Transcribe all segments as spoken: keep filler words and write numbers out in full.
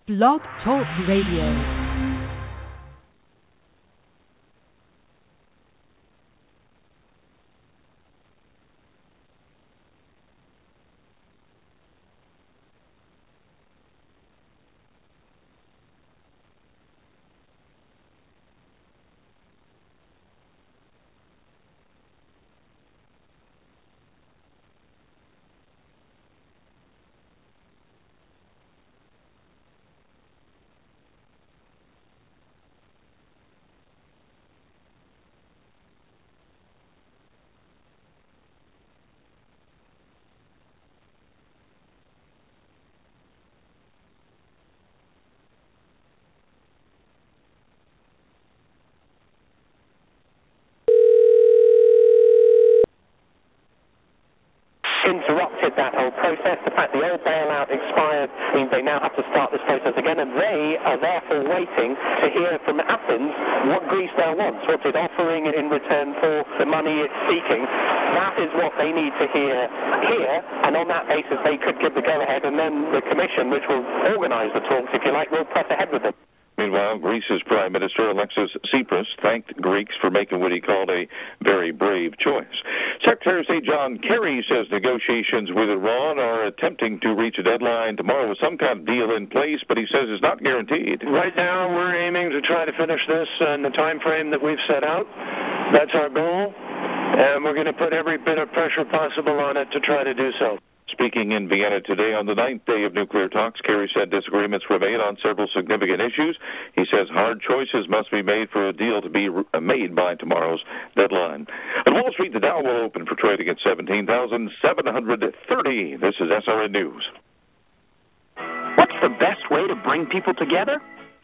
Blog Talk Radio. Interrupted that whole process. The fact the old bailout expired means they now have to start this process again, and they are therefore waiting to hear from Athens what Greece now wants, what's it offering in return for the money it's seeking. That is what they need to hear here, and on that basis they could give the go-ahead, and then the Commission, which will organise the talks, if you like, will press ahead with them. Meanwhile, Greece's Prime Minister Alexis Tsipras thanked Greeks for making what he called a very brave choice. Secretary of State John Kerry says negotiations with Iran are attempting to reach a deadline tomorrow with some kind of deal in place, but he says it's not guaranteed. Right now, we're aiming to try to finish this in the time frame that we've set out. That's our goal, and we're going to put every bit of pressure possible on it to try to do so. Speaking in Vienna today on the ninth day of nuclear talks, Kerry said disagreements remain on several significant issues. He says hard choices must be made for a deal to be made by tomorrow's deadline. On Wall Street, the Dow will open for trading at seventeen thousand seven hundred thirty. This is S R N News. What's the best way to bring people together?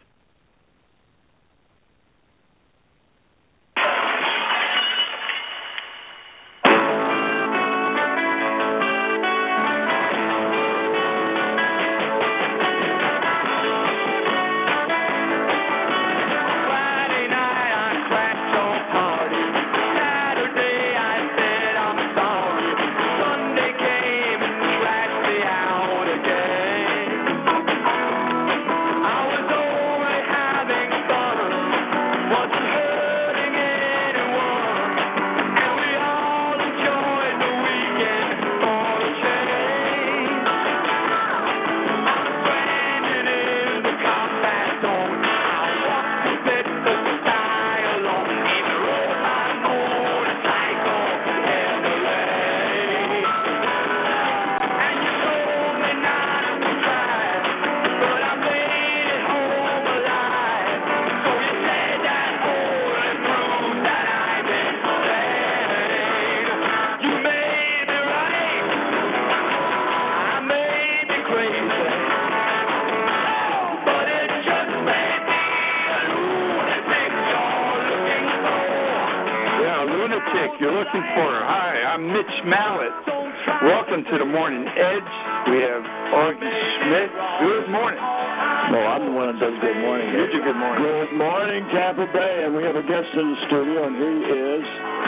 You're looking for her. Hi, I'm Mitch Mallett. Welcome to the Morning Edge. We have Augie Schmidt. Good morning. No, I'm the one that does good morning. You do good morning. Good morning, Tampa Bay. And we have a guest in the studio, and he is?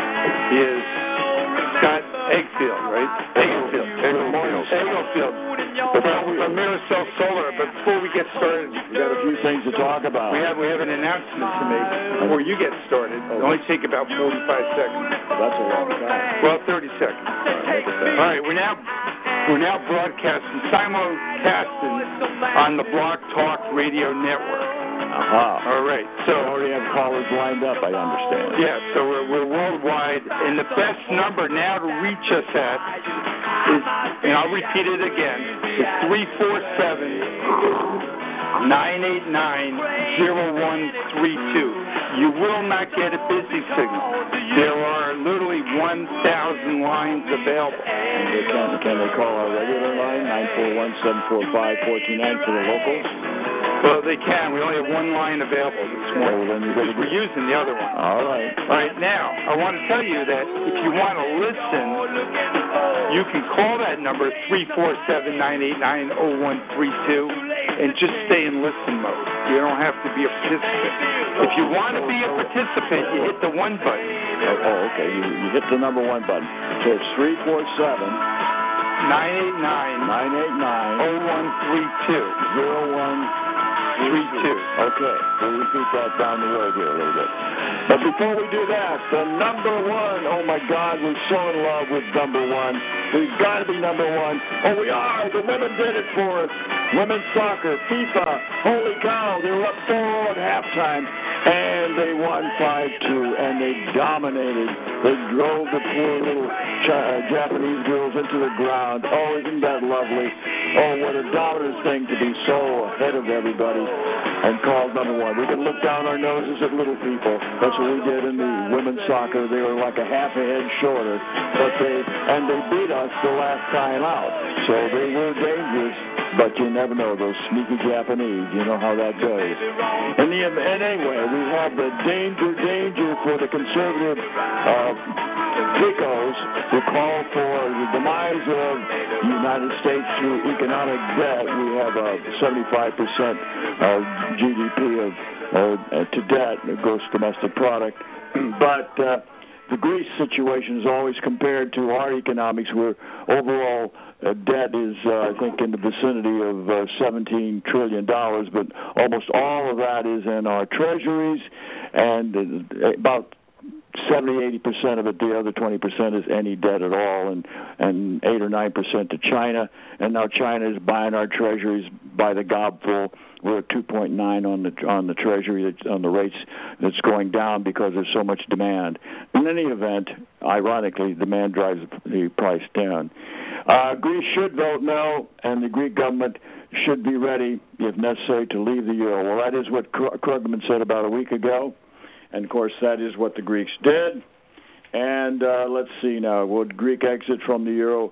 He is Scott Eggfield, right? Eggfield. Eggfield. Eggfield. From Miracell Solar. But before we get started, we got a few things to talk about. We have we have an announcement to make before you get started. It'll only take about forty-five seconds. That's a long time. Well, thirty seconds. All right, we're now we're now broadcasting, simulcasting on the Blog Talk Radio Network. Uh-huh. All right. So we already have callers lined up, I understand. Yeah, so we're, we're worldwide, and the best number now to reach us at is, and I'll repeat it again, is three four seven, nine eight nine, zero one three two. You will not get a busy signal. There are literally one thousand lines available. And they can, can they call our regular line, nine four one, seven four five, one four two nine for the locals? Well, they can. We only have one line available this morning. Well, then because we're using the other one. All right. All right. Now, I want to tell you that if you want to listen, you can call that number, three four seven, nine eight nine, zero one three two, and just stay in listen mode. You don't have to be a participant. If you want to be a participant, you hit the one button. Oh, oh okay. You, you hit the number one button. So it's three four seven, nine eight nine, nine eight nine, zero one three two, zero one three two. Okay, we'll repeat that down the road here a little bit. But before we do that, the number one, oh my God, we're so in love with number one. We've got to be number one. Oh, we are. The women did it for us. Women's soccer, FIFA, holy cow, they were up four at halftime, and they won five two, and they dominated. They drove the poor little Ch- Japanese girls into the ground. Oh, isn't that lovely? Oh, what a dominant thing to be so ahead of everybody and called number one. We can look down our noses at little people. That's what we did in the women's soccer. They were like a half a head shorter, but they and they beat us the last time out. So they were dangerous. But you never know, those sneaky Japanese, you know how that goes. And, the, and anyway, we have the danger, danger for the conservative uh, Picos who call for the demise of the United States through economic debt. We have a seventy-five percent of G D P of, uh, to debt, gross domestic product. But uh, the Greece situation is always compared to our economics, where overall uh, debt is, uh, I think, in the vicinity of uh, seventeen trillion dollars, but almost all of that is in our treasuries, and uh, about seventy, eighty percent of it, the other twenty percent is any debt at all, and, and eight or nine percent to China. And now China is buying our treasuries by the gobful. We're at two point nine on the on the treasury, on the rates that's going down because there's so much demand. In any event, ironically, demand drives the price down. Uh, Greece should vote no, and the Greek government should be ready, if necessary, to leave the euro. Well, that is what Krugman said about a week ago. And, of course, that is what the Greeks did. And uh, let's see now. Would Greek exit from the euro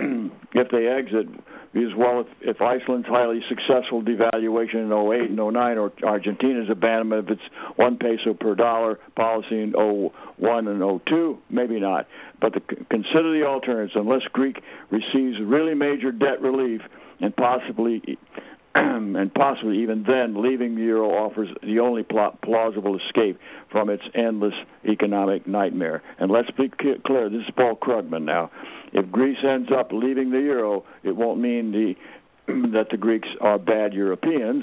if they exit? Because, well, if, if Iceland's highly successful devaluation in oh eight and oh nine, or Argentina's abandonment of its one peso per dollar policy in oh one and oh two, maybe not. But the, consider the alternatives. Unless Greek receives really major debt relief and possibly... and possibly even then, leaving the euro offers the only pl- plausible escape from its endless economic nightmare. And let's be clear, this is Paul Krugman now. If Greece ends up leaving the euro, it won't mean the that the Greeks are bad Europeans.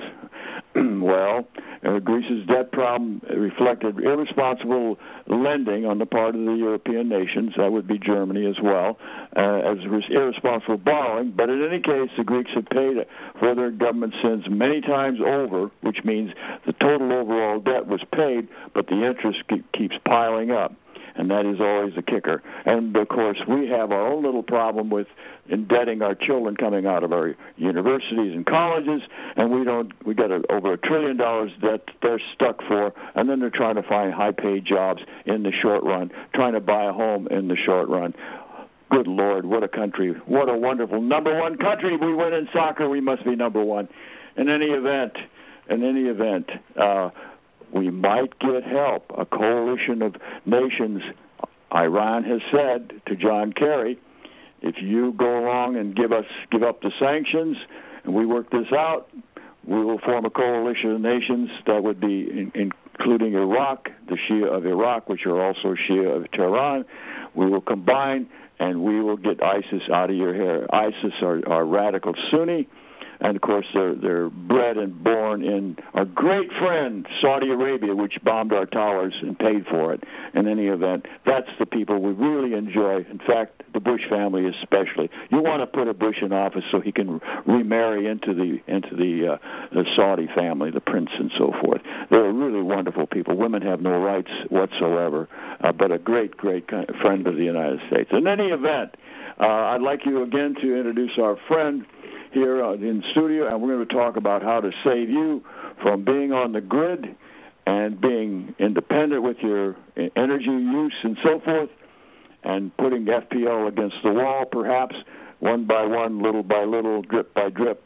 Well, uh, Greece's debt problem reflected irresponsible lending on the part of the European nations. That would be Germany as well, uh, as irresponsible borrowing. But in any case, the Greeks have paid for their government sins many times over, which means the total overall debt was paid, but the interest keep, keeps piling up. And that is always the kicker. And, of course, we have our own little problem with indebting our children coming out of our universities and colleges, and we don't. We got a, over a trillion dollars debt they're stuck for, and then they're trying to find high-paid jobs in the short run, trying to buy a home in the short run. Good Lord, what a country. What a wonderful number one country. We win in soccer, we must be number one. In any event, in any event, uh, we might get help. A coalition of nations, Iran has said to John Kerry, if you go along and give us give up the sanctions and we work this out, we will form a coalition of nations that would be in, including Iraq, the Shia of Iraq, which are also Shia of Tehran. We will combine and we will get ISIS out of your hair. ISIS are, are radical Sunni. And, of course, they're, they're bred and born in our great friend, Saudi Arabia, which bombed our towers and paid for it. In any event, that's the people we really enjoy. In fact, the Bush family especially. You want to put a Bush in office so he can remarry into the into the, uh, the Saudi family, the prince and so forth. They're really wonderful people. Women have no rights whatsoever, uh, but a great, great kind of friend of the United States. In any event, uh, I'd like you again to introduce our friend here in studio, and we're going to talk about how to save you from being on the grid and being independent with your energy use and so forth, and putting F P L against the wall, perhaps, one by one, little by little, drip by drip.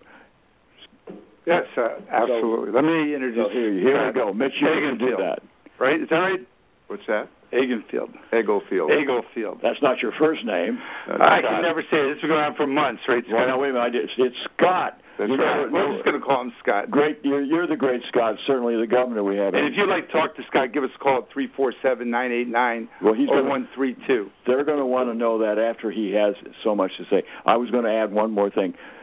Yes, uh, absolutely. So, let me introduce so here, here we go. Mitch, you can do that. Right? Is that right? What's that? Eganfield. Eaglefield. Eaglefield. That's not your first name. Uh, I can never say it. This has been going on for months, right? Well, no, wait a minute. It's, it's Scott. That's you right. know, We're just going to call him Scott. Great. You're, you're the great Scott, certainly the governor we have. And if you'd like to talk to Scott, give us a call at three four seven, nine eight nine, well, he's oh one three two. They're going to want to know that after he has so much to say. I was going to add one more thing.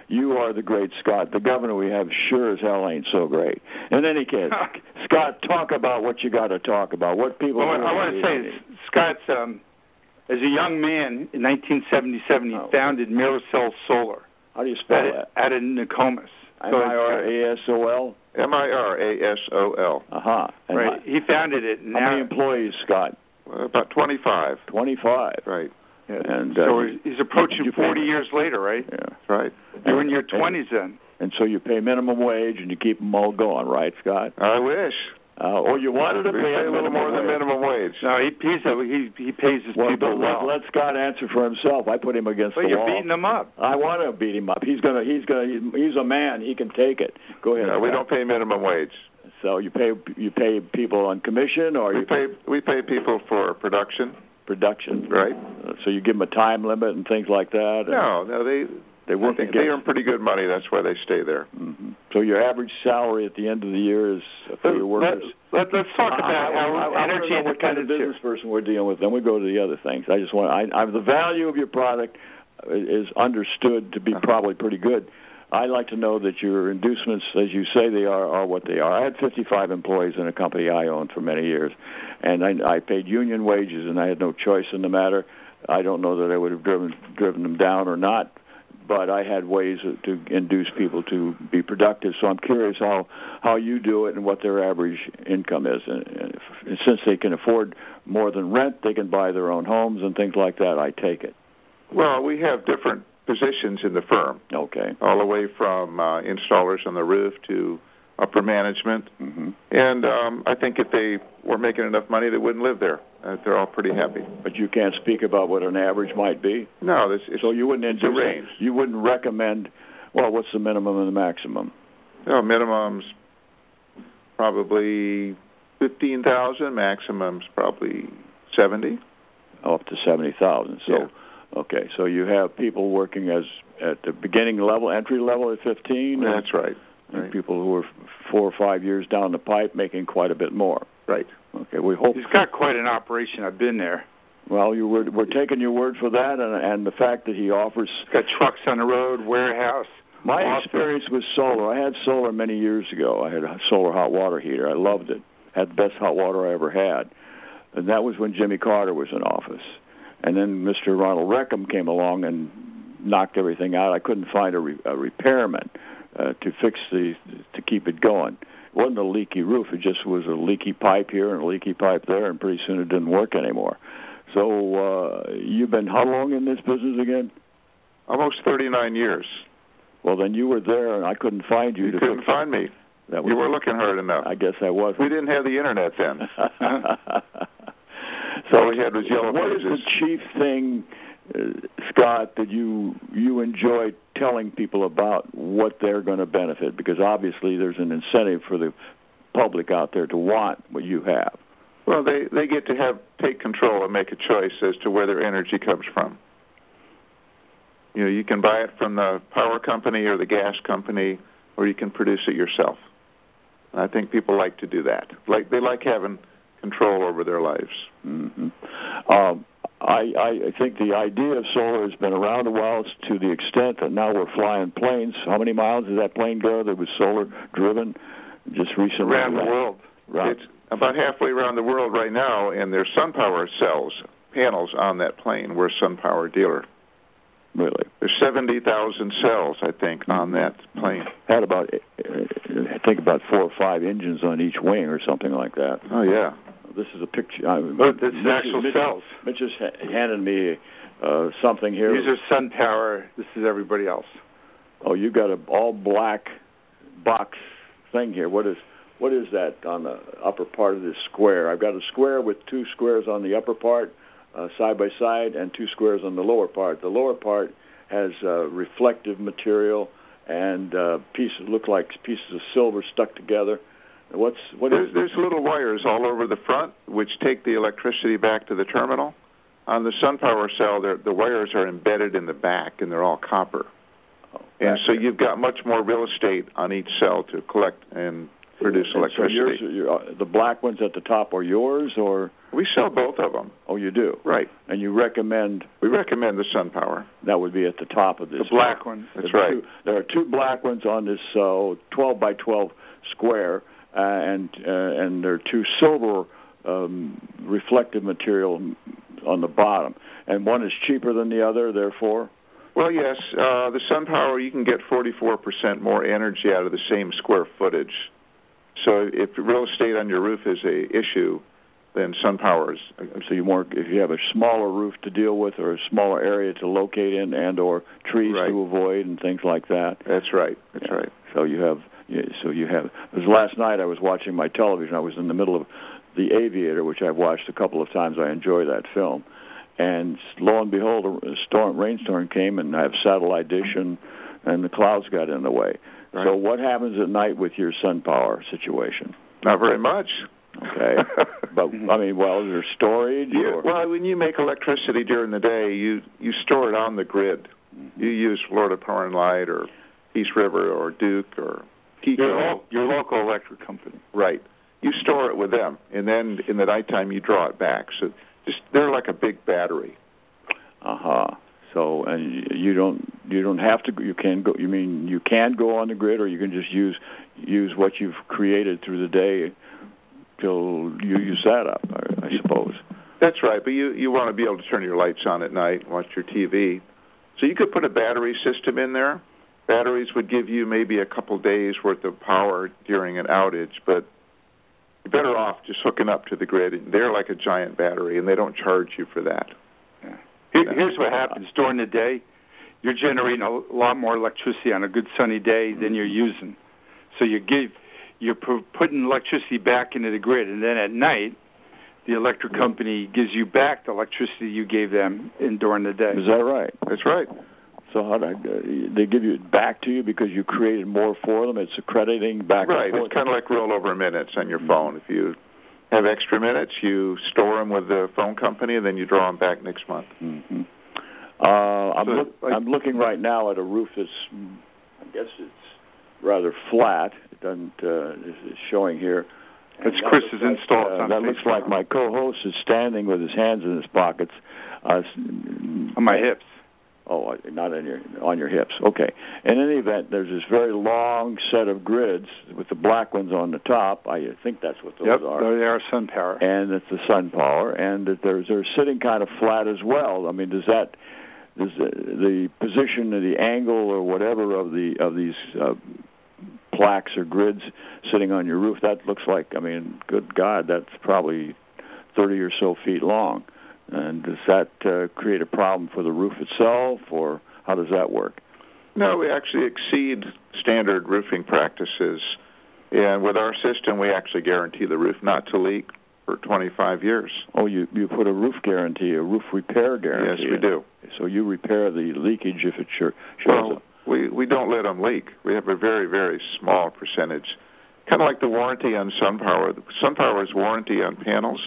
you are the great Scott. The governor we have sure as hell ain't so great. In any case, Scott, talk about what you got to talk about. What people. Well, I want to say, is, Scott's um, as a young man in nineteen seventy-seven, he oh. founded Miracell Solar. How do you spell that? Out of Nokomis. M I R A S O L. M I R A S O L. Uh huh. Right. He founded it. How now, many employees, Scott? Uh, about twenty-five. Twenty-five. Right. Yeah. And so uh, he's approaching forty years later, right? Yeah. That's right. You're in your twenties then. And so you pay minimum wage and you keep them all going, right, Scott? I wish. Uh, or you wanted to we pay, pay a little more than minimum wage. No, he pays. He he pays his well, people let, well. Let Scott answer for himself. I put him against well, the you're wall. You're beating him up. I want to beat him up. He's gonna. He's gonna. He's a man. He can take it. Go ahead. No, we don't pay minimum wage. So you pay you pay people on commission, or we you pay we pay people for production. Production, right? Uh, so you give them a time limit and things like that. No, no, they. They work. They earn pretty good money. That's why they stay there. Mm-hmm. So your average salary at the end of the year is for your workers. Let, let, let's talk about I, how I, I, energy I know what kind of business person we're dealing with. Then we go to the other things. I just want. I, I the value of your product is understood to be uh-huh. probably pretty good. I'd like to know that your inducements, as you say they are, are what they are. I had fifty-five employees in a company I owned for many years, and I, I paid union wages, and I had no choice in the matter. I don't know that I would have driven driven them down or not, but I had ways to induce people to be productive. So I'm curious how, how you do it and what their average income is. And, and since they can afford more than rent, they can buy their own homes and things like that. I take it. Well, we have different positions in the firm. Okay. All the way from uh, installers on the roof to upper management. Mm-hmm. And um, I think if they were making enough money, they wouldn't live there. Uh, they're all pretty happy. But you can't speak about what an average might be? No. This, it's, so you wouldn't it's a range. You wouldn't recommend, well, what's the minimum and the maximum? No, minimum's probably fifteen thousand, maximum's probably seventy. Oh, up to seventy thousand. So, yeah. Okay, so you have people working as at the beginning level, entry level at fifteen? That's and, right. And right. people who are four or five years down the pipe making quite a bit more. Right. Okay, we hope. He's got quite an operation. I've been there. Well, you were, we're taking your word for that, and, and the fact that he offers. He's got trucks on the road, warehouse. My office. experience with solar, I had solar many years ago. I had a solar hot water heater. I loved it. Had the best hot water I ever had. And that was when Jimmy Carter was in office. And then Mister Ronald Reagan came along and knocked everything out. I couldn't find a, re, a repairman uh, to fix the, to keep it going. It wasn't a leaky roof. It just was a leaky pipe here and a leaky pipe there, and pretty soon it didn't work anymore. So uh, you've been how long in this business again? Almost thirty-nine years. Well, then you were there, and I couldn't find you. You to couldn't fix find it. me. That was, you were looking hard enough. I guess I was. We didn't have the internet then. So all we had was yellow what pages. What is the chief thing, uh, Scott, that you you enjoy telling people about what they're going to benefit? Because obviously there's an incentive for the public out there to want what you have. Well, they, they get to have take control and make a choice as to where their energy comes from. You know, you can buy it from the power company or the gas company, or you can produce it yourself. And I think people like to do that. Like they like having control over their lives. Mm-hmm. Um, I, I think the idea of solar has been around a while to the extent that now we're flying planes. How many miles did that plane go that was solar driven just recently? Around the world. Right. It's about halfway around the world right now, and there's SunPower cells, panels on that plane. We're a SunPower dealer. Really? There's seventy thousand cells, I think, on that plane. Had about, I think, about four or five engines on each wing or something like that. Oh, yeah. This is a picture. I, oh, this is actual Mitch, cells. Mitch just handed me uh, something here. These are SunPower. This is everybody else. Oh, you got a all black box thing here. What is what is that on the upper part of this square? I've got a square with two squares on the upper part, uh, side by side, and two squares on the lower part. The lower part has uh, reflective material and uh, pieces look like pieces of silver stuck together. What's what there's, is there's little wires all over the front which take the electricity back to the terminal. On the SunPower cell, the wires are embedded in the back, and they're all copper. Oh, and so you've got much more real estate on each cell to collect and produce And electricity. So yours, the black ones at the top are yours, or we sell both of them. Oh, you do? Right. And you recommend? We recommend the SunPower. That would be at the top of this. The black one. That's there right. Two, there are two black ones on this uh, twelve by twelve square, uh, and uh, and there are two silver um, reflective material on the bottom, and one is cheaper than the other, therefore. Well, yes. Uh, the SunPower, you can get forty-four percent more energy out of the same square footage. So if real estate on your roof is a issue, then SunPower is. So you more if you have a smaller roof to deal with, or a smaller area to locate in, and or trees right. to avoid, and things like that. That's right. That's yeah. right. So you have. So you have. Because last night I was watching my television. I was in the middle of The Aviator, which I've watched a couple of times. I enjoy that film. And lo and behold, a storm, rainstorm came, and I have satellite dish, and, and the clouds got in the way. Right. So what happens at night with your SunPower situation? Not very much. Okay. But, I mean, well, is there storage? Yeah, or? Well, when you make electricity during the day, you, you store it on the grid. Mm-hmm. You use Florida Power and Light or East River or Duke or Pico. Your, lo- your local electric company. Right. You store it with them, and then in the nighttime you draw it back. So just they're like a big battery. Uh huh. So and you don't you don't have to you can go you mean you can go on the grid, or you can just use use what you've created through the day till you use that up, I, I suppose. That's right, but you you want to be able to turn your lights on at night and watch your T V. So you could put a battery system in there. Batteries would give you maybe a couple days worth of power during an outage, but you're better off just hooking up to the grid. They're like a giant battery, and they don't charge you for that. Yeah. Here, here's what happens. During the day, you're generating a lot more electricity on a good sunny day than you're using. So you give, you're pu- putting electricity back into the grid, and then at night, the electric company gives you back the electricity you gave them in during the day. Is that right? That's right. So how do I, uh, they give it back to you because you created more for them? It's accrediting back right. and forth? It's kind of like rollover minutes on your phone. If you have extra minutes, you store them with the phone company, and then you draw them back next month. Mm-hmm. Uh, I'm, so, look, like, I'm looking right now at a roof that's, I guess it's rather flat. It doesn't, uh, it's showing here. That's Chris's like, installed. Uh, on that Facebook. looks like my co-host is standing with his hands in his pockets. Uh, on my hips. Oh, not on your on your hips. Okay. In any event, there's this very long set of grids with the black ones on the top. I think that's what those yep, are. They are SunPower. And it's the SunPower, and that there's they're sitting kind of flat as well. I mean, does that does the, the position or the angle or whatever of the of these uh, plaques or grids sitting on your roof? That looks like, I mean, good God, that's probably thirty or so feet long. And does that uh, create a problem for the roof itself, or how does that work? No, we actually exceed standard roofing practices. And with our system, we actually guarantee the roof not to leak for twenty-five years. Oh, you, you put a roof guarantee, a roof repair guarantee. Yes, we do. So you repair the leakage if it sure shows well, up. We, we don't let them leak. We have a very, very small percentage. Kind of like the warranty on SunPower. SunPower's warranty on panels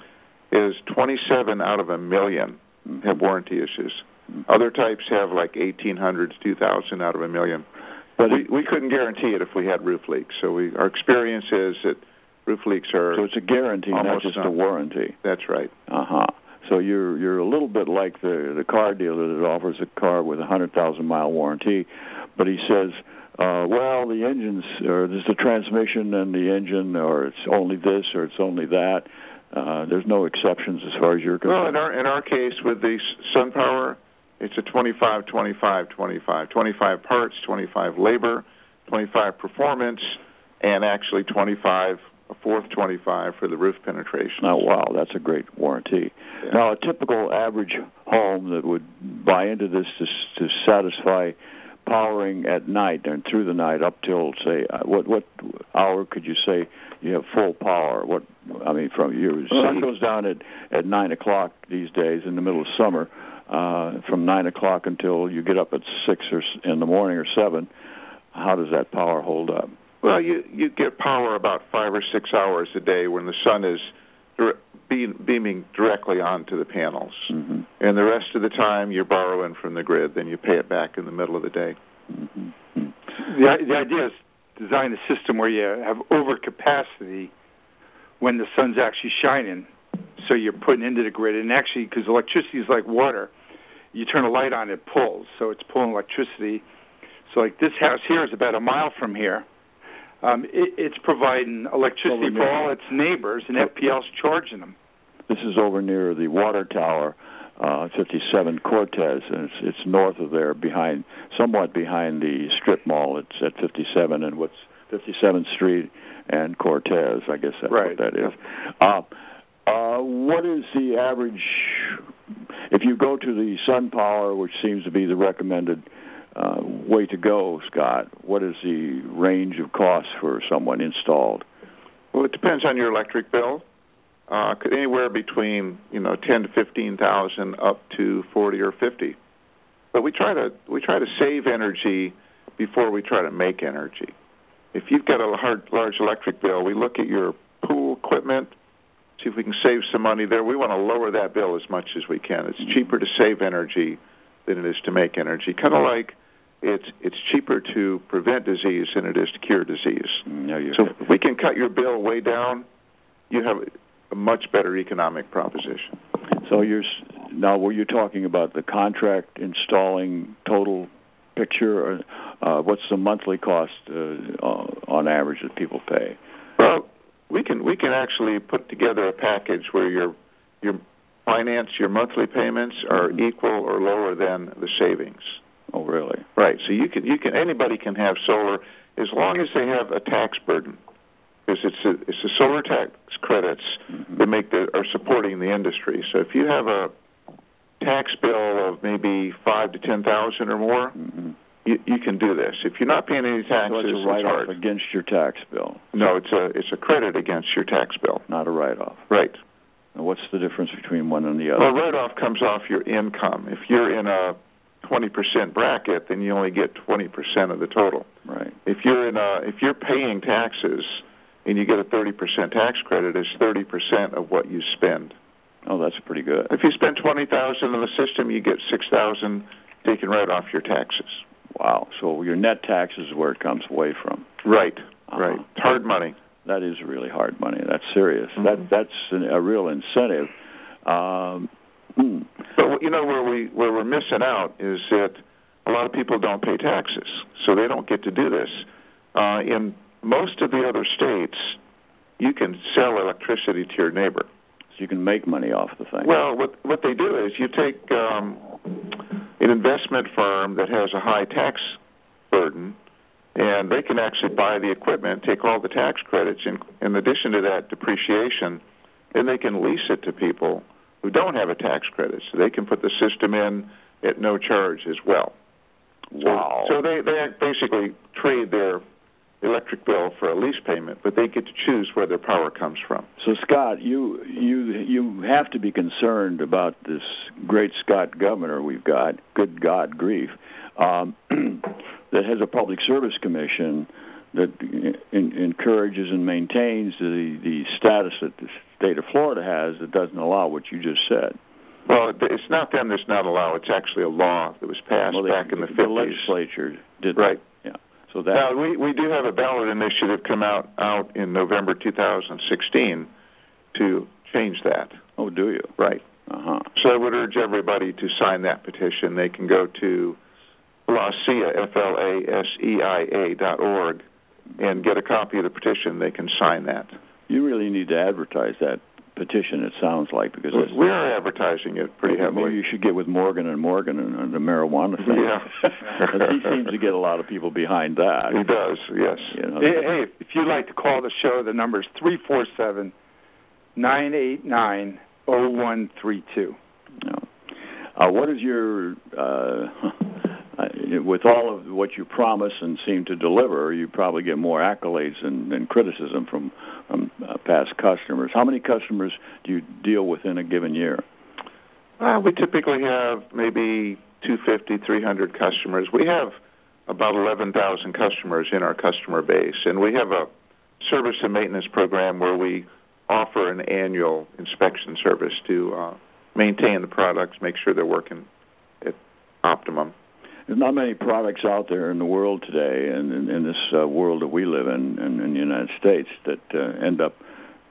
is twenty-seven out of a million have warranty issues. Other types have like eighteen hundred to two thousand out of a million. But we, we couldn't guarantee it if we had roof leaks. So we, our experience is that roof leaks are So it's a guarantee, not just none. a warranty. That's right. Uh-huh. So you're you're a little bit like the, the car dealer that offers a car with a one hundred thousand mile warranty, but he says, uh, well, the engine's, or there's the transmission and the engine, or it's only this or it's only that. Uh, there's no exceptions as far as you're concerned. Well, in our in our case with the SunPower, it's a twenty-five, twenty-five, twenty-five, twenty-five parts, twenty-five labor, twenty-five performance, and actually twenty-five, a fourth twenty-five for the roof penetration. Oh, wow, that's a great warranty. Yeah. Now, a typical average home that would buy into this to, to satisfy powering at night and through the night up till, say, uh, what what hour could you say you have full power? What I mean, from your sun goes down at, at nine o'clock these days in the middle of summer. Uh, from nine o'clock until you get up at six or in the morning or seven. How does that power hold up? Well, you you get power about five or six hours a day when the sun is dire- beam, beaming directly onto the panels, mm-hmm. and the rest of the time you're borrowing from the grid. Then you pay it back in the middle of the day. Mm-hmm. The, the idea is design a system where you have overcapacity when the sun's actually shining, so you're putting into the grid. And actually, because electricity is like water, you turn a light on, it pulls, so it's pulling electricity. So like this house here is about a mile from here. Um, it, it's providing electricity for all its neighbors, and F P L's charging them. This is over near the water tower, uh, fifty-seven Cortez, and it's, it's north of there, behind, somewhat behind the strip mall. It's at fifty-seven and what's fifty-seventh Street and Cortez. I guess that's right. what that is. Uh, uh, what is the average? If you go to the SunPower, which seems to be the recommended uh, way to go, Scott, what is the range of costs for someone installed? Well, it depends on your electric bill. Uh, anywhere between you know ten to fifteen thousand up to forty or fifty. But we try to we try to save energy before we try to make energy. If you've got a hard, large electric bill, we look at your pool equipment, see if we can save some money there. We want to lower that bill as much as we can. It's cheaper to save energy than it is to make energy. Kind of like it's it's cheaper to prevent disease than it is to cure disease. No, you so if we can cut your bill way down, you have a much better economic proposition. So you're now, were you talking about the contract installing total picture, or uh, what's the monthly cost uh, on average that people pay? Well, we can we can actually put together a package where your your finance, your monthly payments are mm-hmm. equal or lower than the savings. Oh, really? Right. So you can you can anybody can have solar as long as they have a tax burden, because it's a, it's the solar tax credits mm-hmm. that make the are supporting the industry. So if you have a tax bill of maybe five to ten thousand or more, mm-hmm. you, you can do this. If you're not paying any taxes, so it's a write-off against your tax bill. No, it's a it's a credit against your tax bill, not a write-off. Right. Now, what's the difference between one and the other? Well, write-off comes off your income. If you're in a twenty percent bracket, then you only get twenty percent of the total. Right. If you're in a if you're paying taxes and you get a thirty percent tax credit, it's thirty percent of what you spend. Oh, that's pretty good. If you spend twenty thousand in the system, you get six thousand taken right off your taxes. Wow! So your net taxes is where it comes away from. Right, uh-huh. right. It's hard money. That is really hard money. That's serious. Mm-hmm. That that's an, a real incentive. Um, hmm. But you know where we where we're missing out is that a lot of people don't pay taxes, so they don't get to do this. Uh, in most of the other states, you can sell electricity to your neighbor. You can make money off the thing. Well, what what they do is you take um, an investment firm that has a high tax burden, and they can actually buy the equipment, take all the tax credits, in, in addition to that depreciation, then they can lease it to people who don't have a tax credit, so they can put the system in at no charge as well. Wow. So, so they, they basically trade their electric bill for a lease payment, but they get to choose where their power comes from. So, Scott, you you you have to be concerned about this great Scott governor we've got, good God grief, um, that has a public service commission that in, encourages and maintains the, the status that the state of Florida has that doesn't allow what you just said. Well, it's not them that's not allowed. It's actually a law that was passed well, they, back in the fifties. The legislature did right. That. Yeah. So that now, we, we do have a ballot initiative come out, out in November two thousand sixteen to change that. Oh, do you? Right. Uh-huh. So I would urge everybody to sign that petition. They can go to Flaseia, F L A S E I A dot org, and get a copy of the petition. They can sign that. You really need to advertise that petition, it sounds like, because well, we are advertising it pretty heavily. Maybe you should get with Morgan and Morgan and, and the marijuana thing. Yeah. He seems to get a lot of people behind that. He does, yes. You know, hey, hey, if you'd like to call the show, the number is three four seven, nine eight nine, zero one three two. No. Uh, what is your, uh, with all of what you promise and seem to deliver, you probably get more accolades and, and criticism from, from uh, past customers. How many customers do you deal with in a given year? Uh, we typically have maybe two hundred fifty, three hundred customers. We have about eleven thousand customers in our customer base, and we have a service and maintenance program where we offer an annual inspection service to uh, maintain the products, make sure they're working at optimum. there's not many products out there in the world today, and in, in this uh, world that we live in, in, in the United States, that uh, end up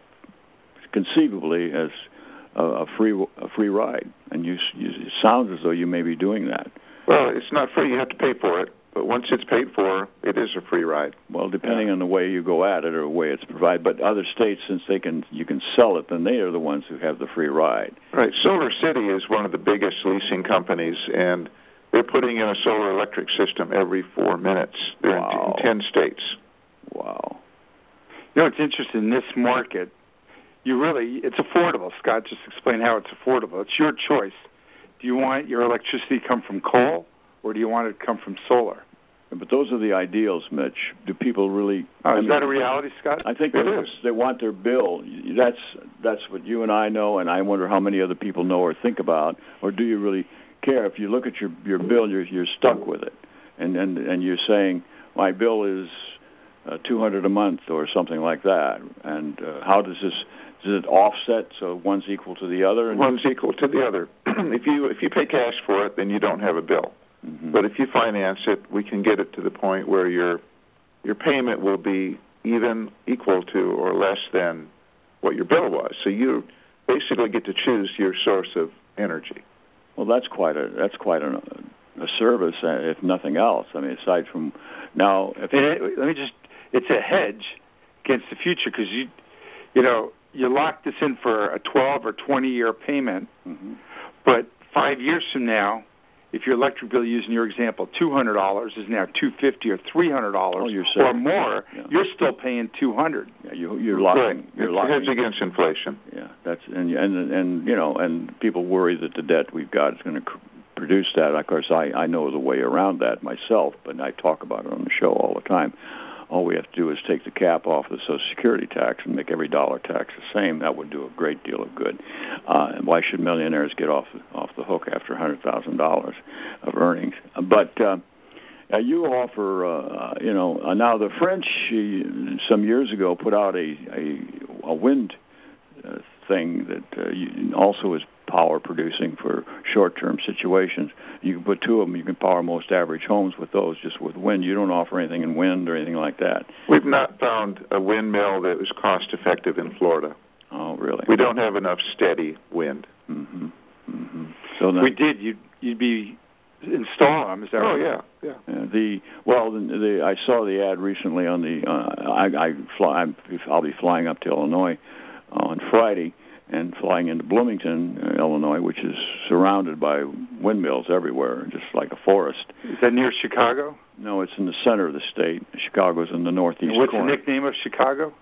conceivably as a, a free a free ride. And you, you, it sounds as though you may be doing that. Well, it's not free. You have to pay for it. But once it's paid for, it is a free ride. Well, depending yeah. on the way you go at it or the way it's provided. But other states, since they can, you can sell it, then they are the ones who have the free ride. Right. Solar City is one of the biggest leasing companies, and they're putting in a solar electric system every four minutes. They're wow. in, in ten states. Wow. You know, it's interesting. In this market, you really, it's affordable. Scott just explained how it's affordable. It's your choice. Do you want your electricity to come from coal, or do you want it to come from solar? But those are the ideals, Mitch. Do people really... Oh, is I mean, that a reality, Scott? I think it is. They want their bill. That's that's what you and I know, and I wonder how many other people know or think about. Or do you really care? If you look at your your bill, you're you're stuck with it, and and and you're saying my bill is uh, two hundred a month or something like that. And uh, how does this? Does it offset so one's equal to the other? One's equal to the other. if you if you pay cash for it, then you don't have a bill. Mm-hmm. But if you finance it, we can get it to the point where your your payment will be even, equal to, or less than what your bill was. So you basically get to choose your source of energy. Well, that's quite a that's quite a, a service, if nothing else. I mean, aside from now, if it, let me just it's a hedge against the future because you you know you lock this in for a twelve or twenty year payment, mm-hmm. but five years from now, if your electric bill, using your example, two hundred dollars is now two hundred fifty dollars or three hundred dollars oh, or more, yeah. you're still paying two hundred dollars. Yeah, you, you're locking. Right. You're it's locking. It's against inflation. Yeah, that's and and and you know, and people worry that the debt we've got is going to produce that. Of course, I I know the way around that myself, but I talk about it on the show all the time. All we have to do is take the cap off the Social Security tax and make every dollar tax the same. That would do a great deal of good. Uh, and why should millionaires get off off the hook after one hundred thousand dollars of earnings? But uh, uh, you offer, uh, you know, uh, now the French uh, some years ago put out a a, a wind uh, thing that uh, you, also is power producing for short-term situations. You can put two of them. You can power most average homes with those, just with wind. You don't offer anything in wind or anything like that. We've not found a windmill that was cost-effective in Florida. Oh, really? We don't have enough steady wind. Mm-hmm. Mm-hmm. So we did. You'd, you'd be installing them. Is that oh, right? yeah, yeah. Uh, the well, the, the I saw the ad recently on the. Uh, I, I fly. I'm, I'll be flying up to Illinois on Friday. And flying into Bloomington, uh, Illinois, which is surrounded by windmills everywhere, just like a forest. Is that near Chicago? No, it's in the center of the state. Chicago's in the northeast and what's corner. What's the nickname of Chicago?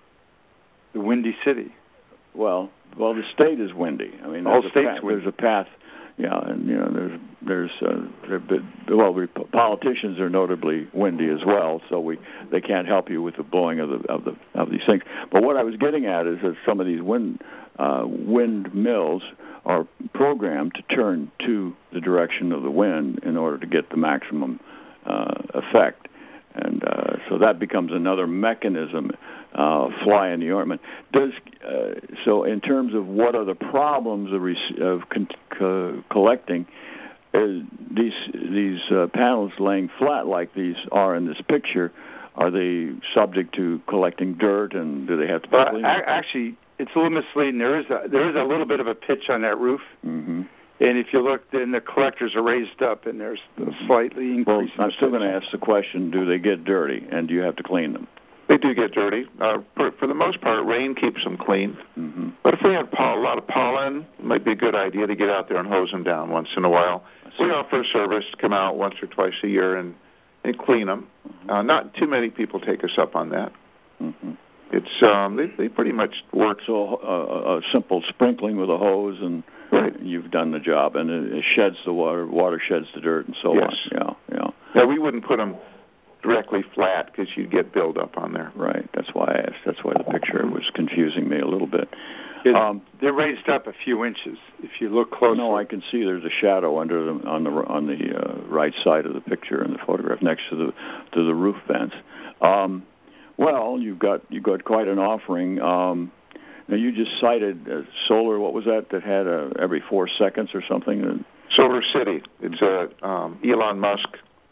The Windy City. Well, well, the state is windy. I mean, the whole there's state's a path, windy. There's a path. Yeah, and you know, there's there's uh, there, well, we, politicians are notably windy as well, so we they can't help you with the blowing of the of the of these things. But what I was getting at is that some of these wind uh, windmills are programmed to turn to the direction of the wind in order to get the maximum uh, effect, and uh, so that becomes another mechanism. Uh, fly in the ointment. Does uh, so in terms of what are the problems of, rec- of con- co- collecting uh, these these uh, panels laying flat like these are in this picture? Are they subject to collecting dirt, and do they have to? Well, a- actually, it's a little misleading. There is a there is a little bit of a pitch on that roof. Mm-hmm. And if you look, then the collectors are raised up, and there's a slightly increasing. Well, I'm still going to ask the question: do they get dirty, and do you have to clean them? They do get dirty. Uh, for, for the most part, rain keeps them clean. Mm-hmm. But if we have poll- a lot of pollen, it might be a good idea to get out there and hose them down once in a while. We offer a service to come out once or twice a year and, and clean them. Mm-hmm. Uh, not too many people take us up on that. Mm-hmm. It's um, they, they pretty much work. So uh, a simple sprinkling with a hose, and right. you've done the job, and it, it sheds the water. Water sheds the dirt, and so yes. on. Yeah, yeah. Now we wouldn't put them directly flat because you'd get buildup on there. Right. That's why I asked. That's why the picture was confusing me a little bit. It, um, they're raised up a few inches if you look closely. No, I can see there's a shadow under them on the on the uh, right side of the picture in the photograph next to the to the roof vents. Um, well, you've got you've got quite an offering. Um, now you just cited uh, solar. What was that? That had a, every four seconds or something. Solar City. It's a um, Elon Musk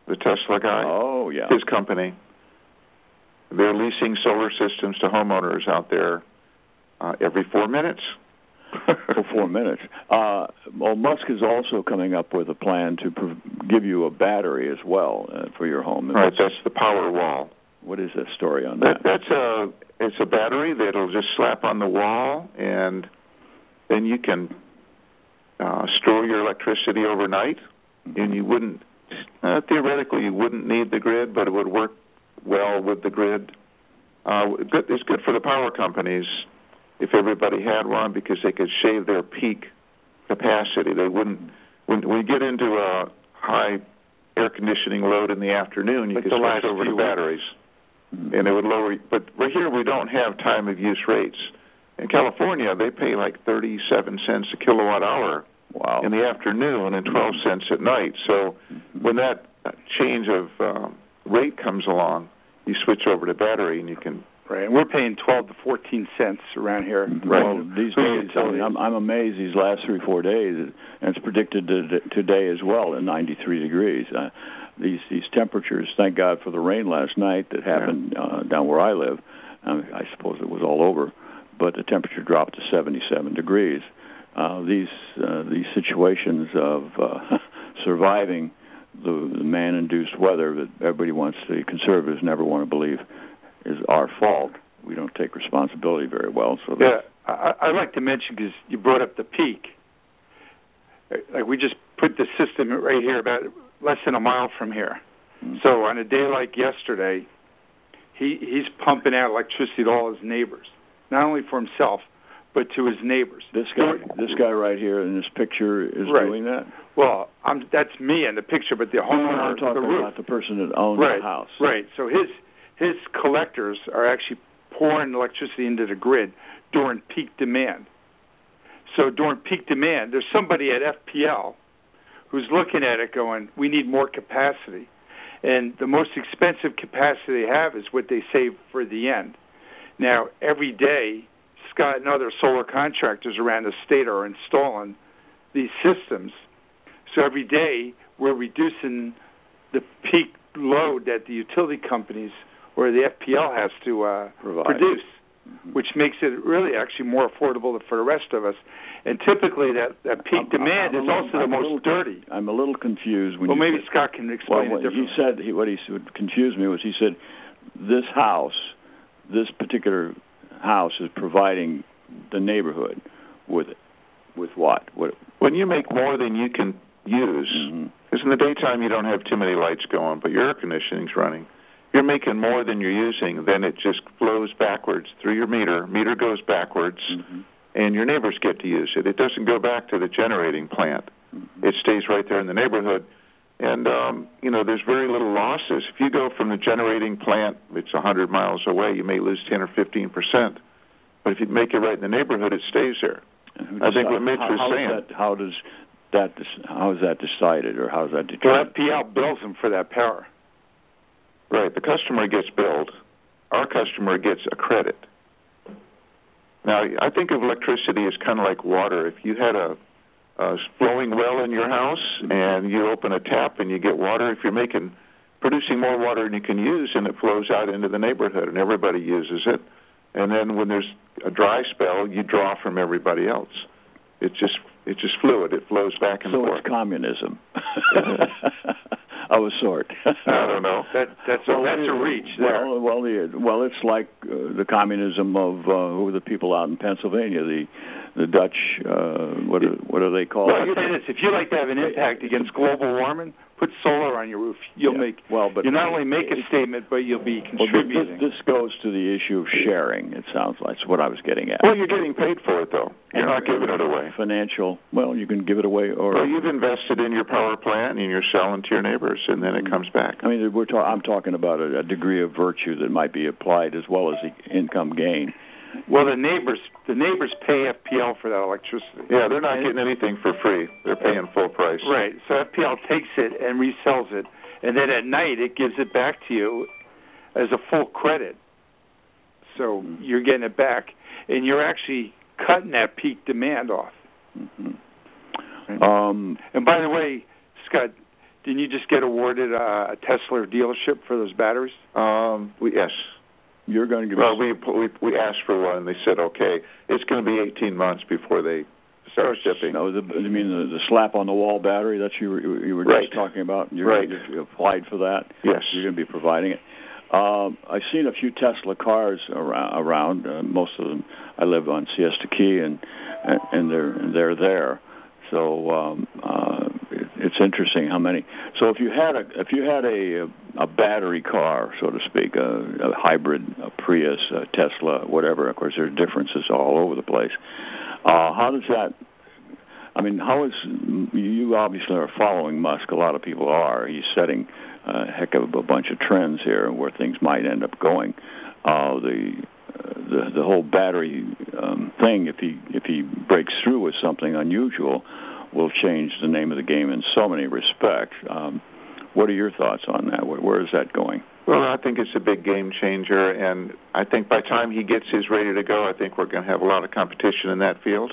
the Tesla guy. Oh, yeah. His company. They're leasing solar systems to homeowners out there uh, every four minutes. For four minutes. Uh, well, Musk is also coming up with a plan to prov- give you a battery as well uh, for your home. Right, that's the power wall. What is the story on that? that? That's a it's a battery that'll just slap on the wall, and then you can uh, store your electricity overnight, mm-hmm. and you wouldn't uh, theoretically you wouldn't need the grid, but it would work well with the grid. Uh, good, it's good for the power companies if everybody had one, because they could shave their peak capacity. They wouldn't when we get into a high air conditioning load in the afternoon, you like could switch over to batteries, mm-hmm. and it would lower. But right here we don't have time of use rates. In California, they pay like thirty-seven cents a kilowatt hour wow. in the afternoon and twelve cents at night. So mm-hmm. when that change of uh, rate comes along, you switch over to battery, and you can. Right, and we're paying twelve to fourteen cents around here. Right. Well, these days, I mean, I'm, I'm amazed these last three, four days, and it's predicted to, today as well at ninety-three degrees. Uh, these these temperatures, thank God for the rain last night that happened yeah. uh, down where I live. Um, I suppose it was all over, but the temperature dropped to seventy-seven degrees. Uh, these uh, these situations of uh, surviving the, the man-induced weather that everybody wants, the conservatives never want to believe is our fault. We don't take responsibility very well. So yeah, I, I'd like to mention, because you brought up the peak. Like we just put the system right here, about less than a mile from here. Mm-hmm. So on a day like yesterday, he he's pumping out electricity to all his neighbors, not only for himself, but to his neighbors. This guy, this guy right here in this picture is right. doing that. Well, I'm, that's me in the picture, but the homeowner, I'm talking the roof. about the person that owns right. the house. Right. So his his collectors are actually pouring electricity into the grid during peak demand. So during peak demand, there's somebody at F P L who's looking at it going, we need more capacity. And the most expensive capacity they have is what they save for the end. Now, every day, Scott and other solar contractors around the state are installing these systems. So every day, we're reducing the peak load that the utility companies or the F P L has to uh, produce, mm-hmm. which makes it really actually more affordable for the rest of us. And typically that, that peak I'm, demand I'm, I'm is little, also I'm the most little, dirty. I'm a little confused. When well, you maybe said, Scott can explain well, it differently. He said, he, what he what confused me was he said this house, this particular house is providing the neighborhood with with what? what? When you make more than you can use, because mm-hmm. in the daytime you don't have too many lights going, but your air conditioning's running. You're making more than you're using, then it just flows backwards through your meter. Meter goes backwards, mm-hmm. and your neighbors get to use it. It doesn't go back to the generating plant. Mm-hmm. It stays right there in the neighborhood. And, um, you know, there's very little losses. If you go from the generating plant, it's one hundred miles away, you may lose ten or fifteen percent. But if you make it right in the neighborhood, it stays there. I think what Mitch how, was how saying. That, how does that how is that decided, or how is that determined? Well, F P L bills them for that power. Right. The customer gets billed. Our customer gets a credit. Now, I think of electricity as kind of like water. If you had a, a flowing well in your house and you open a tap and you get water, if you're making producing more water than you can use, and it flows out into the neighborhood and everybody uses it. And then when there's a dry spell, you draw from everybody else. It's just it's just fluid. It flows back and so forth. So it's communism of a sort. I don't know. That, that's a, well, that's a reach there. Well, well, the, well it's like uh, the communism of uh, who are the people out in Pennsylvania, the the Dutch. Uh, what do, what do they call well, it? I'll tell you this: if you like to have an impact against global warming, put solar on your roof. You'll yeah. make. Well, but you not only make a statement, but you'll be contributing. Well, this, this goes to the issue of sharing. It sounds like it's what I was getting at. Well, you're getting paid for it, though. You're not giving it away. Financial. Well, you can give it away, or well, you've invested in your power plant and you're selling to your neighbors, and then it comes back. I mean, we're ta- I'm talking about a, a degree of virtue that might be applied as well as the income gain. Well, the neighbors, the neighbors pay F P L for that electricity. Yeah, they're not getting anything for free. They're paying full price. Right. So F P L takes it and resells it, and then at night it gives it back to you as a full credit. So mm-hmm. you're getting it back, and you're actually cutting that peak demand off. Mm-hmm. Um, and by the way, Scott, didn't you just get awarded a, a Tesla dealership for those batteries? Um, we, yes. You're going to give well, us... we, we we asked for one, and they said, okay, it's going to be eighteen months before they start shipping. No, the, you mean the, the slap-on-the-wall battery that you were, you were just right. talking about? You're, right. You applied for that? Yes. You're going to be providing it. Um, I've seen a few Tesla cars around. around. Uh, most of them, I live on Siesta Key, and and they're and they're there. So um, uh, it, it's interesting how many. So if you had a if you had a a battery car, so to speak, a, a hybrid, a Prius, a Tesla, whatever. Of course, there are differences all over the place. Uh, how does that? I mean, how is you obviously are following Musk? A lot of people are. He's setting a heck of a bunch of trends here where things might end up going. Uh, the the the whole battery um, thing, if he if he breaks through with something unusual, will change the name of the game in so many respects. Um, what are your thoughts on that? Where, where is that going? Well, I think it's a big game changer, and I think by the time he gets his ready to go, I think we're going to have a lot of competition in that field,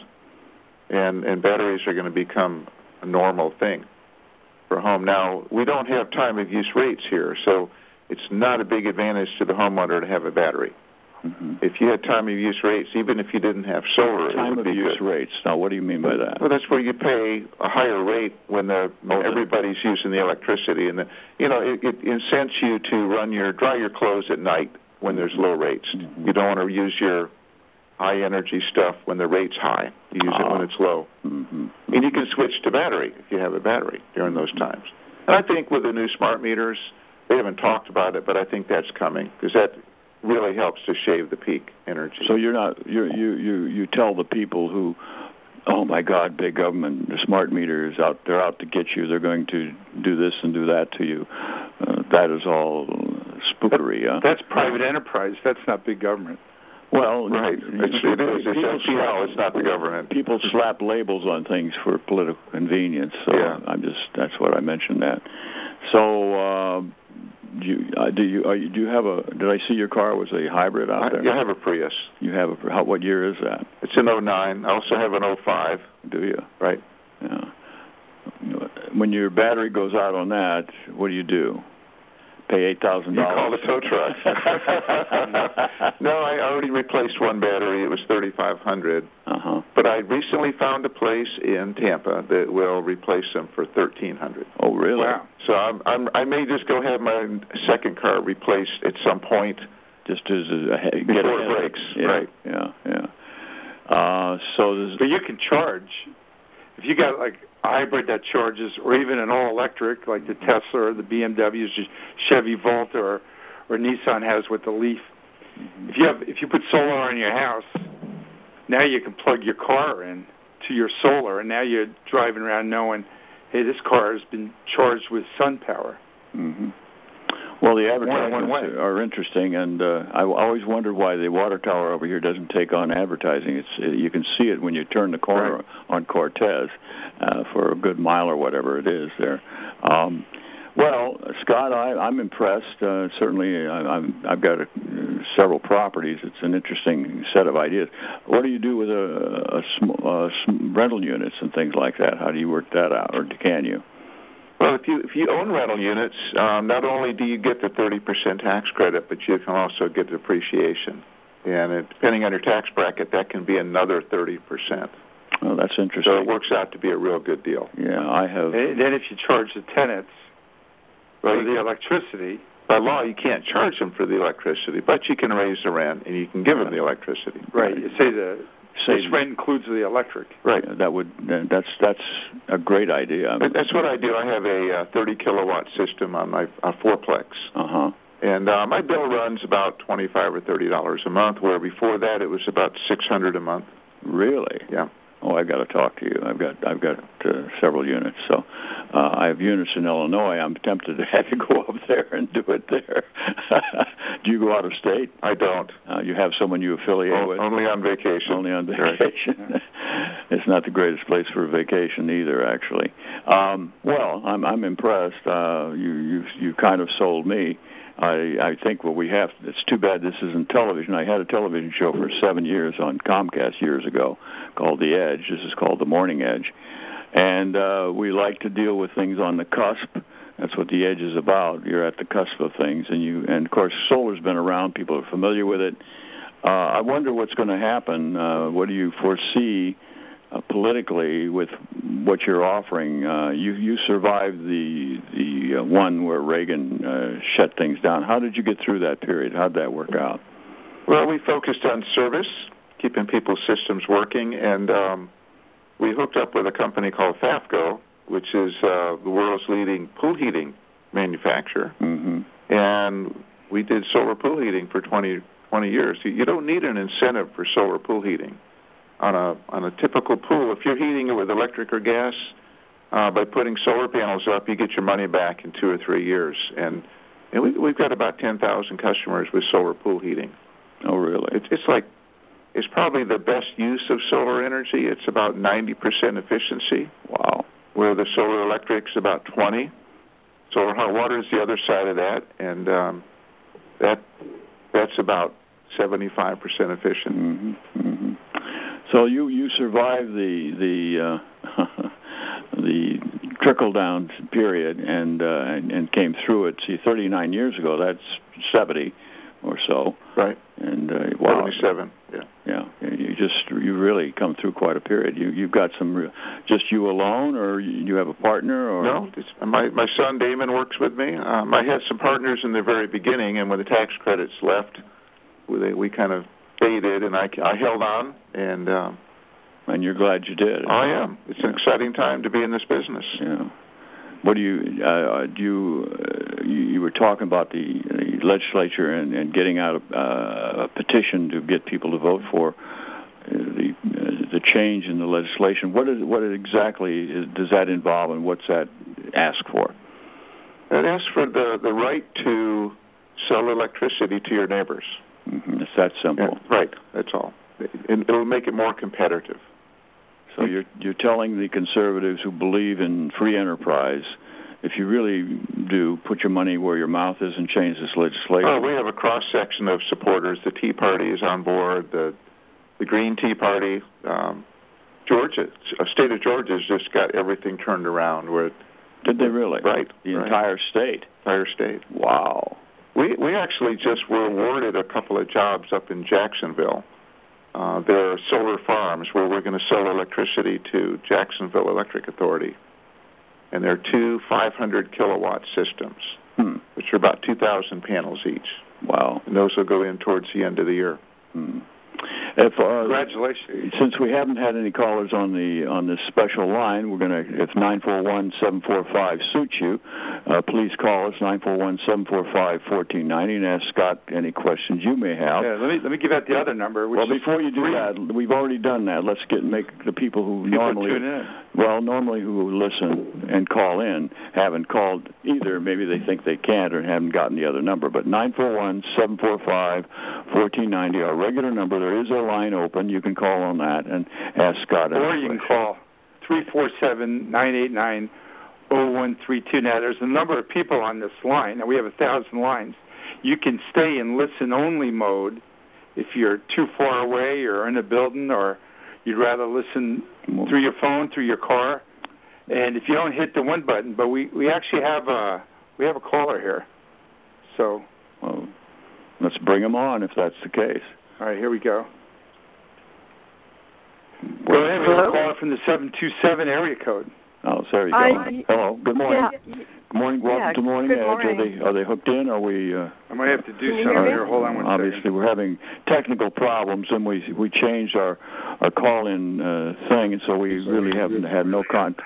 and and batteries are going to become a normal thing for home. Now, we don't have time of use rates here, so it's not a big advantage to the homeowner to have a battery. Mm-hmm. If you had time of use rates, even if you didn't have solar, time it would of be use good. rates. Now, what do you mean by that? Well, that's where you pay a higher rate when the oh, everybody's using the electricity, and the, you know it, it incents you to run your dry your clothes at night when there's low rates. Mm-hmm. You don't want to use your high energy stuff when the rate's high. You use ah. it when it's low, mm-hmm. and you can switch to battery if you have a battery during those times. And I think with the new smart meters, they haven't talked about it, but I think that's coming because that really helps to shave the peak energy. So you're not you you you you tell the people who, oh my God, big government, the smart meters out they're out to get you. They're going to do this and do that to you. Uh, that is all spookery. That, huh? That's private enterprise. That's not big government. Well, right. It's, it is. It's F P L. It's not the government. People slap labels on things for political convenience. So yeah. I'm just that's what I mentioned that. So. Uh, Do you, uh, do you are you do you have a? Did I see your car was a hybrid out I, there? Yeah, I have a Prius. You have a. How, what year is that? It's an oh nine. I also have an oh five. Do you? Right. Yeah. When your battery goes out on that, what do you do? Pay eight thousand dollars. You call the tow truck. No, I already replaced one battery. It was thirty five hundred. Uh huh. But I recently found a place in Tampa that will replace them for thirteen hundred. Oh, really? Wow. So I'm, I'm I may just go have my second car replaced at some point. Just as a, before get it breaks. Yeah, right. Yeah. Yeah. Uh, so there's. But you can charge if you got like a hybrid that charges, or even an all-electric like the Tesla or the B M Ws, Chevy Volt, or or Nissan has with the Leaf. Mm-hmm. If you have, if you put solar on your house, now you can plug your car in to your solar, and now you're driving around knowing, hey, this car has been charged with sun power. Mm-hmm. Well, the advertisements are interesting, and uh, I always wondered why the water tower over here doesn't take on advertising. It's uh, you can see it when you turn the corner right. on Cortez uh, for a good mile or whatever it is there. Um, well, Scott, I, I'm impressed. Uh, certainly, I, I'm, I've got a, uh, several properties. It's an interesting set of ideas. What do you do with a, a sm- uh, sm- rental units and things like that? How do you work that out, or can you? Well, if you if you own rental units, um, not only do you get the thirty percent tax credit, but you can also get depreciation. And it, depending on your tax bracket, that can be another thirty percent. Oh, that's interesting. So it works out to be a real good deal. Yeah, I have. And then if you charge the tenants well, for the electricity. By law, you can't charge them for the electricity, but you can raise the rent and you can give them the electricity. Right. You say the... Say this rent includes the electric. Right. Yeah, that would that's that's a great idea. That's what I do. I have a uh, thirty kilowatt system on my uh, fourplex. Uh huh. And uh, my bill runs about twenty five or thirty dollars a month. Where before that it was about six hundred a month. Really? Yeah. Oh, I've got to talk to you. I've got I've got uh, several units. So uh, I have units in Illinois. I'm tempted to have you go up there and do it there. Do you go out of state? I don't. Uh, you have someone you affiliate o- with? Only on vacation. Only on vacation. It's not the greatest place for a vacation either, actually. Um, well, I'm I'm impressed. Uh, you you you kind of sold me. I, I think what we have, it's too bad this isn't television. I had a television show for seven years on Comcast years ago called The Edge. This is called The Morning Edge. And uh, we like to deal with things on the cusp, That's what the edge is about. You're at the cusp of things, and you and of course solar's been around. People are familiar with it. Uh, I wonder what's going to happen. Uh, what do you foresee uh, politically with what you're offering? Uh, you you survived the the uh, one where Reagan uh, shut things down. How did you get through that period? How did that work out? Well, we focused on service, keeping people's systems working, and um, we hooked up with a company called Fafco, which is uh, the world's leading pool heating manufacturer. Mm-hmm. And we did solar pool heating for twenty, twenty years. You don't need an incentive for solar pool heating. On a on a typical pool, if you're heating it with electric or gas, uh, by putting solar panels up, you get your money back in two or three years. And, and we, we've got about ten thousand customers with solar pool heating. Oh, really? It's, it's like, it's probably the best use of solar energy. It's about ninety percent efficiency. Wow. Where the solar electric's about twenty. Solar hot water is the other side of that, and um, that that's about seventy-five percent efficient. Mm-hmm. Mm-hmm. So you, you survived the the uh, the trickle down period and, uh, and and came through it. See, thirty-nine years ago, that's seventy or so. Right. And uh, wow. seventy-seven. Yeah. Yeah. You just you really come through quite a period. You you've got some real, just you alone, or you have a partner, or no? It's, my my son Damon works with me. Um, I had some partners in the very beginning, and when the tax credits left, we we kind of faded, and I I held on, and um, and you're glad you did. I am. It's an exciting time to be in this business. Yeah. What do you uh, do? You, uh, you you were talking about the, the legislature and, and getting out a, uh, a petition to get people to vote for uh, the uh, the change in the legislation. What is what exactly is, does that involve, and what's that ask for? It asks for the, the right to sell electricity to your neighbors. Mm-hmm. It's that simple. Yeah, right. That's all. It, it'll make it more competitive. So you're you're telling the conservatives who believe in free enterprise, if you really do, put your money where your mouth is and change this legislation. Oh, we have a cross section of supporters. The Tea Party is on board. The the Green Tea Party, um, Georgia, a state of Georgia has just got everything turned around. Where did they really? Right. The right. entire state. Entire state. Wow. We we actually just were awarded a couple of jobs up in Jacksonville. Uh, there are solar farms where we're going to sell electricity to Jacksonville Electric Authority. And there are two five hundred kilowatt systems, hmm. which are about two thousand panels each. Wow. And those will go in towards the end of the year. Hmm. If, uh, Congratulations. Since we haven't had any callers on the on this special line, we're going to, if nine four one, seven four five suits you, uh, please call us, nine four one, seven four five, one four nine zero, and ask Scott any questions you may have. Yeah, let me let me give out the other number. Which well, before you do three. that, we've already done that. Let's get make the people who people normally tune in. well normally who listen and call in haven't called either. Maybe they think they can't or haven't gotten the other number. But nine four one, seven four five, one four nine zero, our regular number. There is a line open. You can call on that and ask Scott. Or you can call three four seven, nine eight nine, zero one three two. Now, there's a number of people on this line, and we have a thousand lines. You can stay in listen-only mode if you're too far away or in a building, or you'd rather listen through your phone, through your car. And if you don't hit the one button, but we, we actually have a, we have a caller here. So, well, let's bring him on if that's the case. All right, here we go. Go ahead. We have a caller from the seven two seven area code. Oh, there you go. I, Hello. Good morning. Yeah. Good morning. Welcome yeah, to Morning good Edge. morning. Are they are they hooked in? Are we? Uh, I might have to do Can you something hear me? here. Hold on one obviously, second. we're having technical problems, and we we changed our our call-in uh, thing, and so we really haven't had no contact.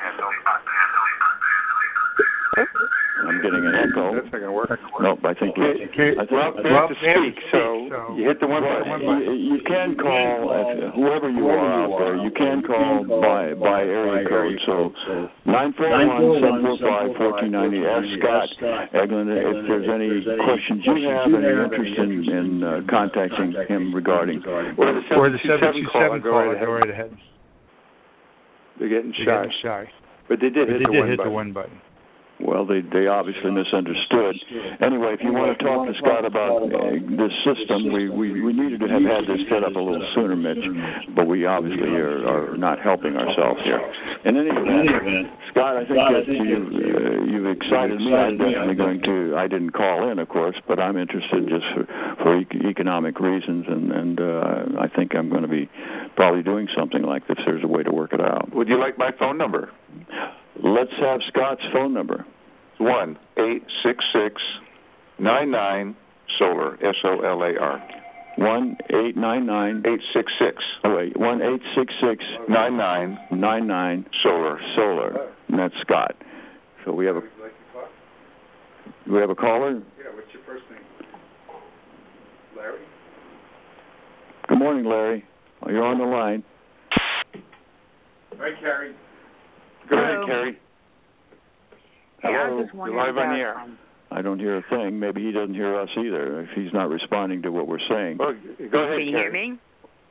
I'm getting an echo. That's not going to work. Nope, I think Okay. I think, Well, they have to speak, so you hit the one well, button. you, you can call, uh, whoever you are out there, you can call by by area code. So nine four one, seven four five, one four nine zero. Ask Scott Eglin if there's any questions you have and you're interested in, in uh, contacting him regarding. Or the Or the seven seven two two seven seven caller, caller, go go right right ahead. ahead. They're getting They're shy. getting shy. But they did But hit, they the, did one hit button. the one button. Well, they they obviously misunderstood. Anyway, if you want to talk to Scott about uh, this system, we, we, we needed to have had this set up a little sooner, Mitch, but we obviously are, are not helping ourselves here. In any event, Scott, I think that you, uh, you've excited me. I'm definitely going to, I didn't call in, of course, but I'm interested just for, for e- economic reasons, and, and uh, I think I'm going to be probably doing something like this. There's a way to work it out. Would you like my phone number? Let's have Scott's phone number. one eight six six nine nine solar, S O L A R. one eight nine nine eight six six Oh, wait, one eight six six nine nine nine nine solar. Solar. And that's Scott. So we have a. Do we have a caller? Yeah, what's your first name? Larry? Good morning, Larry. Oh, you're on the line. Hi, Carrie. Go ahead, Carrie. Hey, I Hello. was just wondering You're live on about, the air. um, I don't hear a thing. Maybe he doesn't hear us either if he's not responding to what we're saying. Well, go ahead, can you hear me?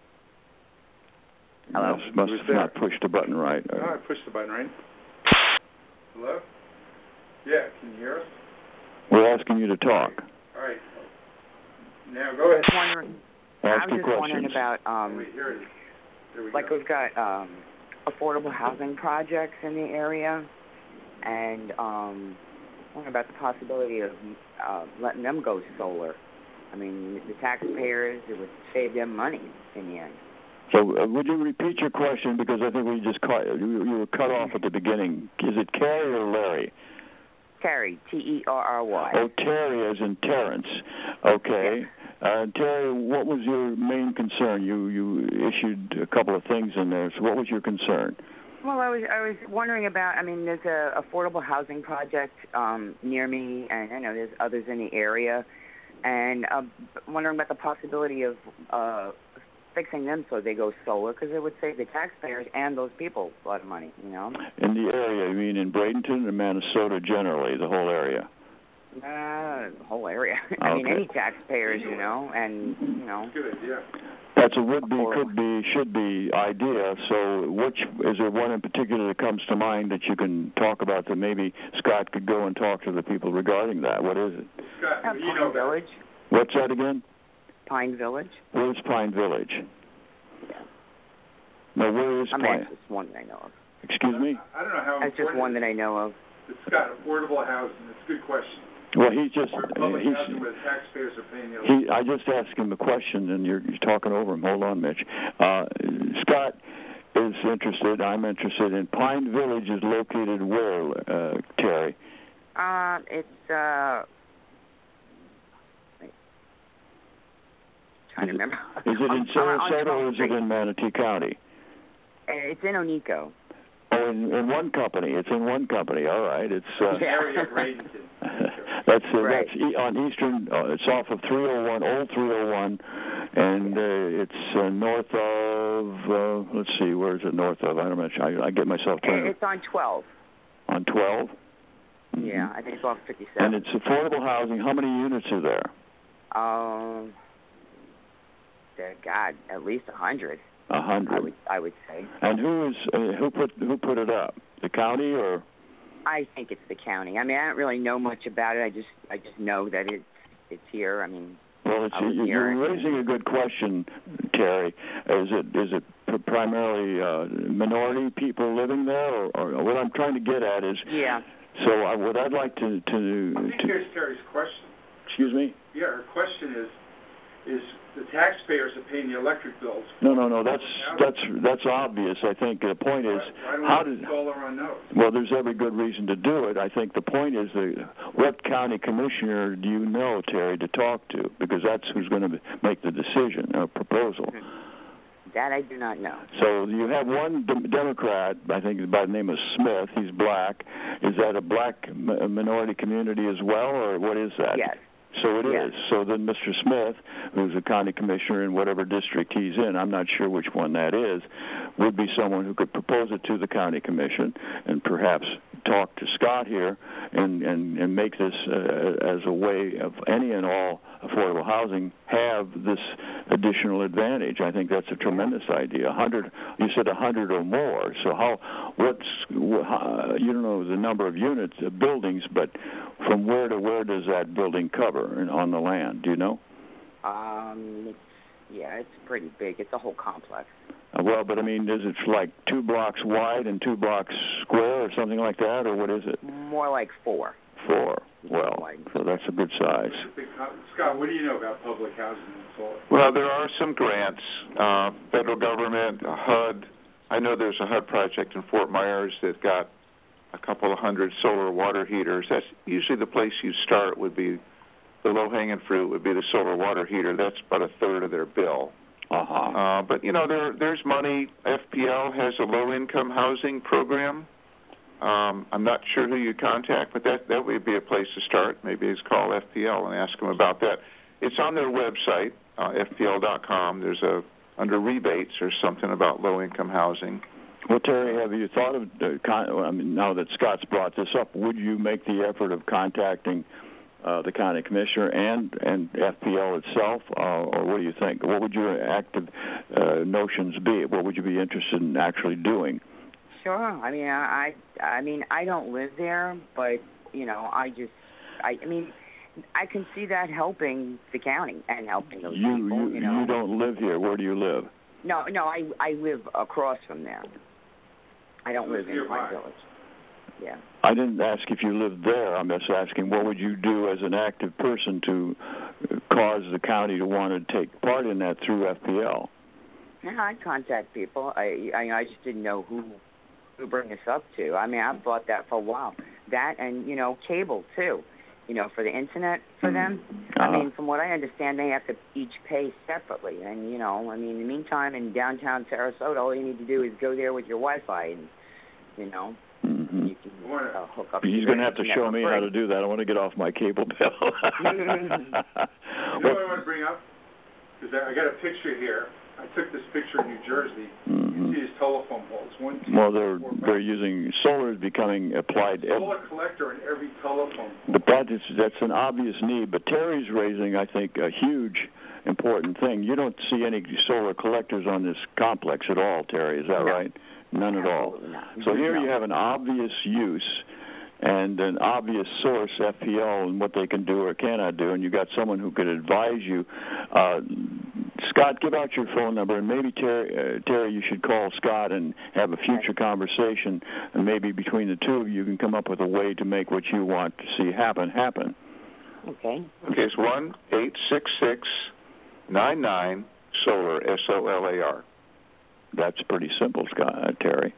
Hello? Must, must Who's have there? not pushed the button right. Oh, I pushed the button, right? Hello? Yeah, can you hear us? We're asking you to talk. All right. Now, go ahead. Just wondering, I Ask was your just wondering questions. about, um, Wait, here it is. There we like go. we've got um, affordable housing projects in the area, and um, wondering about the possibility of uh, letting them go solar. I mean, the taxpayers, it would save them money in the end. So uh, would you repeat your question, because I think we just caught you, you were cut off at the beginning. Is it Carrie or Larry? Terry, T E R R Y. Oh, Terry, as in Terrence. Okay. Uh, Terry, what was your main concern? You you issued a couple of things in there. So what was your concern? Well, I was I was wondering about. I mean, there's a affordable housing project um, near me, and I know there's others in the area, and I'm wondering about the possibility of uh, fixing them so they go solar, because it would save the taxpayers and those people a lot of money. You know. In the area, you mean in Bradenton or Minnesota generally, the whole area? Uh, the whole area. I mean, Okay. any taxpayers, you know, and you know. Good idea. That's a would be, could be, should be idea. So, which is there one in particular that comes to mind that you can talk about that maybe Scott could go and talk to the people regarding that? What is it? Scott, Uh, you Pine know Village. What's that again? Pine Village. Where's Pine Village? No, where is I mean, Pine? it's just one that I know of. Excuse me? I don't know how That's just important one that I know of. it's Scott, affordable housing. It's a good question. Well, he's just We're public he's. housing where the taxpayers are paying the He, I just asked him a question, and you're, you're talking over him. Hold on, Mitch. Uh, Scott is interested. I'm interested in Pine Village. Is located where, uh, Terry? Uh, it's uh. Wait. Trying Is to it- remember. Is it in On- on Sarasota or twelfth is it Street. in Manatee County? Uh, It's in Onico. Oh, in, in one company. It's in one company. All right. It's uh, Yeah. area of Bradenton. that's uh, Right. that's e- on Eastern. Uh, it's off of three oh one, old three oh one, and uh, it's uh, north of. Uh, let's see, where is it north of? I don't know. I, I get myself Uh, turned It's on twelve. on twelve. Yeah, I think it's off And fifty-seven. it's affordable housing. How many units are there? Um, dear God, at least a hundred. A I hundred. would I would say. And who is uh, who put who put it up? The county or? I think it's the county. I mean, I don't really know much about it. I just I just know that it's it's here. I mean, Well, it's, I was you're here. raising a good question, Terry. Is it is it pr- primarily uh, minority people living there, or, or what I'm trying to get at is? yeah. So I, what I'd like to to, I think to here's Terry's question. excuse me. Yeah, her question is, is the taxpayers are paying the electric bills. No, no, no. That's that's that's obvious. I think the point is Why don't how we did. put solar on those? Well, there's every good reason to do it. I think the point is that what county commissioner do you know, Terry, to talk to? Because that's who's going to make the decision or proposal. That I do not know. So you have one de- Democrat, I think by the name of Smith. He's black. Is that a black m- minority community as well, or what is that? Yes. So it is. Yes. So then Mister Smith, who's a county commissioner in whatever district he's in, I'm not sure which one that is, would be someone who could propose it to the county commission and perhaps talk to Scott here and, and, and make this uh, as a way of any and all affordable housing have this additional advantage. I think that's a tremendous idea. A hundred, you said a hundred or more. So how? What's how, you don't know the number of units, uh, buildings, but from where to where does that building cover on the land? Do you know? Um, it's, yeah, it's pretty big. It's a whole complex. Uh, well, but I mean, is it like two blocks wide and two blocks square or something like that, or what is it? More like four. Four. Well, so that's a good size. Scott, what do you know about public housing and solar? Well, there are some grants, uh, federal government, H U D. I know there's a H U D project in Fort Myers that got a couple of hundred solar water heaters. That's usually the place you start would be, the low-hanging fruit would be the solar water heater. That's about a third of their bill. Uh-huh. Uh, but, you know, there there's money. F P L has a low-income housing program. Um, I'm not sure who you contact, but that, that would be a place to start. Maybe it's call F P L and ask them about that. It's on their website, uh, F P L dot com. There's a, under rebates, there's something about low-income housing. Well, Terry, have you thought of, uh, con- I mean, now that Scott's brought this up, would you make the effort of contacting uh, the county commissioner and, and F P L itself, uh, or what do you think? What would your active uh, notions be? What would you be interested in actually doing? Sure. I mean, I, I mean, I don't live there, but you know, I just, I, I mean, I can see that helping the county and helping those you, people. You, you know, you don't live here. Where do you live? No, no, I, I live across from there. I don't live in my village. Yeah. I didn't ask if you lived there. I'm just asking what would you do as an active person to cause the county to want to take part in that through F P L? Yeah, I'd contact people. I, I, I just didn't know who. Who bring this up to? I mean, I've thought that for a while. That and you know, cable too. You know, for the internet for them. Uh-huh. I mean, from what I understand, they have to each pay separately. And you know, I mean, in the meantime, in downtown Sarasota, all you need to do is go there with your Wi-Fi, and you know, mm-hmm. you can uh, hook up. He's going to have to show me how to do that. I want to get off my cable bill. You know what I want to bring up? Because I got a picture here. I took this picture in New Jersey. Mm-hmm. You see these telephone poles. One, two, well, they're four, they're using solar is becoming applied. Solar ev- collector in every telephone pole. But that is that's an obvious need. But Terry's raising, I think, a huge important thing. You don't see any solar collectors on this complex at all, Terry. Is that no. right? None at all. No. So here no. you have an obvious use and an obvious source, F P L, and what they can do or cannot do, and you got someone who could advise you. Uh, Scott, give out your phone number, and maybe Terry, uh, Terry, you should call Scott and have a future conversation, and maybe between the two of you, you can come up with a way to make what you want to see happen happen. Okay. Okay, it's one eight six six nine nine solar S O L A R. That's pretty simple, Scott, uh, Terry.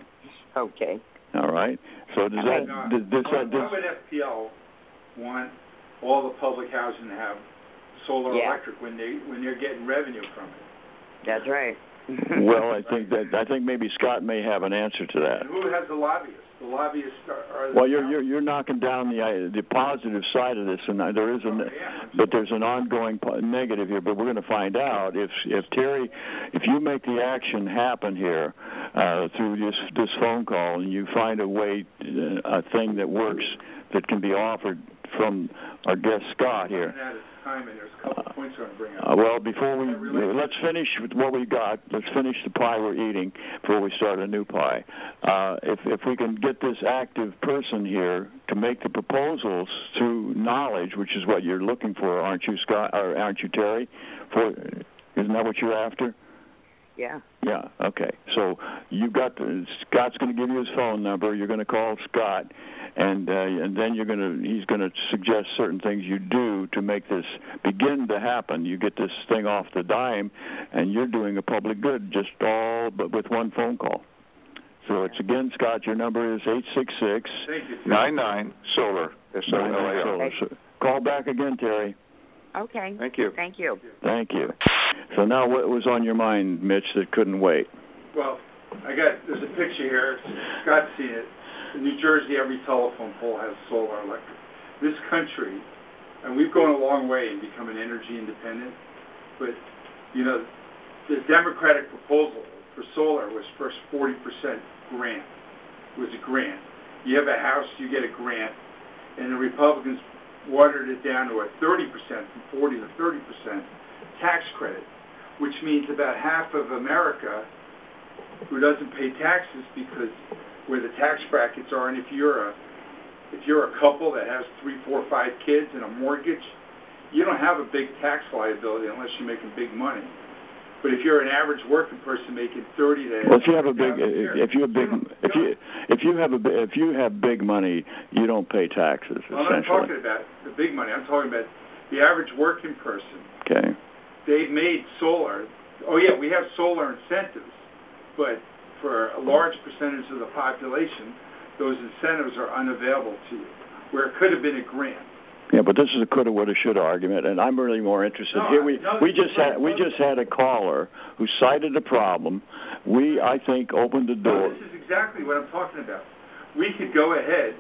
Okay. All right. So does that uh, does, does why, that why would F P L want all the public housing to have solar yeah. electric when they when they're getting revenue from it? That's right. Well, I think that I think maybe Scott may have an answer to that. And who has the lobbyists? The lobbyists are. are well, you're, you're you're knocking down the uh, the positive side of this, and there is an, oh, yeah, but there's an ongoing po- negative here. But we're going to find out if if Terry, if you make the action happen here uh, through this this phone call, and you find a way, uh, a thing that works that can be offered from our guest Scott here. Time and there's a couple uh, points I want to bring up. Uh, well, before we uh, let's finish with what we got. Let's finish the pie we're eating before we start a new pie. Uh, if if we can get this active person here to make the proposals through knowledge, which is what you're looking for, aren't you, Scott? Or aren't you, Terry? For isn't that what you're after? Yeah. Yeah. Okay. So you got the, Scott's going to give you his phone number. You're going to call Scott, and uh, and then you're going to he's going to suggest certain things you do to make this begin to happen. You get this thing off the dime, and you're doing a public good just all but with one phone call. So it's again, Scott. Your number is eight six six nine nine solar. S O L A R. Call back again, Terry. Okay. Thank you. Thank you. Thank you. So now what was on your mind, Mitch, that couldn't wait? Well, I got, there's a picture here. Scott's seen it. In New Jersey, every telephone pole has solar electric. This country, and we've gone a long way in becoming energy independent, but, you know, the Democratic proposal for solar was first forty percent grant. It was a grant. you have a house, you get a grant, and the Republicans watered it down to a thirty percent, from forty to thirty percent tax credit, which means about half of America who doesn't pay taxes because where the tax brackets are, and if you're a if you're a couple that has three, four, five kids and a mortgage, you don't have a big tax liability unless you're making big money. But if you're an average working person making thirty to well, if you have a big, if you have big, if you if you have a if you have big money, you don't pay taxes. Well, I'm not talking about the big money. I'm talking about the average working person. Okay. They've made solar. Oh yeah, we have solar incentives, but for a large percentage of the population, those incentives are unavailable to you, where it could have been a grant. Yeah, but this is a coulda, woulda, shoulda argument, and I'm really more interested. No, Here we no, we just had we just had a caller who cited a problem. We, I think, opened the door. No, this is exactly what I'm talking about. We could go ahead.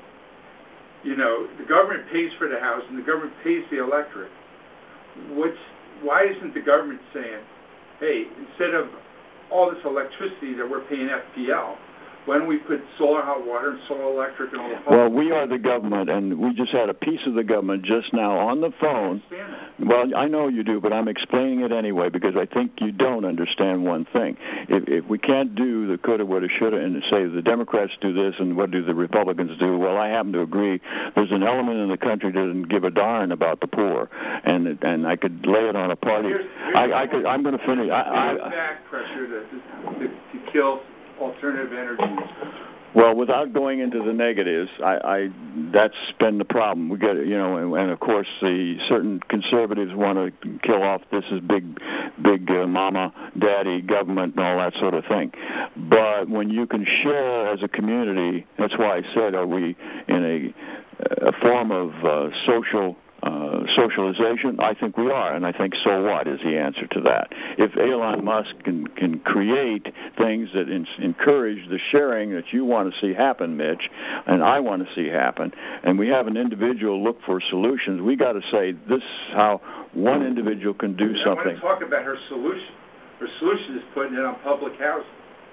You know, the government pays for the house, and the government pays the electric. What's why isn't the government saying, hey, instead of all this electricity that we're paying F P L, why don't we put solar hot water and solar electric and all the Well, we are the government, and we just had a piece of the government just now on the phone. I understand that. Well, I know you do, but I'm explaining it anyway because I think you don't understand one thing. If, if we can't do the coulda, woulda, shoulda, and say the Democrats do this and what do the Republicans do, well, I happen to agree. There's an element in the country that doesn't give a darn about the poor, and and I could lay it on a party. Here's, here's I, I could. I'm going to finish. I, There's I, back pressure to, to, to kill alternative energies. Well, without going into the negatives, I, I that's been the problem. We got, you know, and, and of course, the certain conservatives want to kill off this is big, big uh, mama, daddy, government, and all that sort of thing. But when you can share as a community, that's why I said, are we in a, a form of uh, social Uh, socialization? I think we are, and I think so what is the answer to that. If Elon Musk can, can create things that in, encourage the sharing that you want to see happen, Mitch, and I want to see happen, and we have an individual look for solutions, we got to say this is how one individual can do I something. I want to talk about her solution. Her solution is putting it on public housing.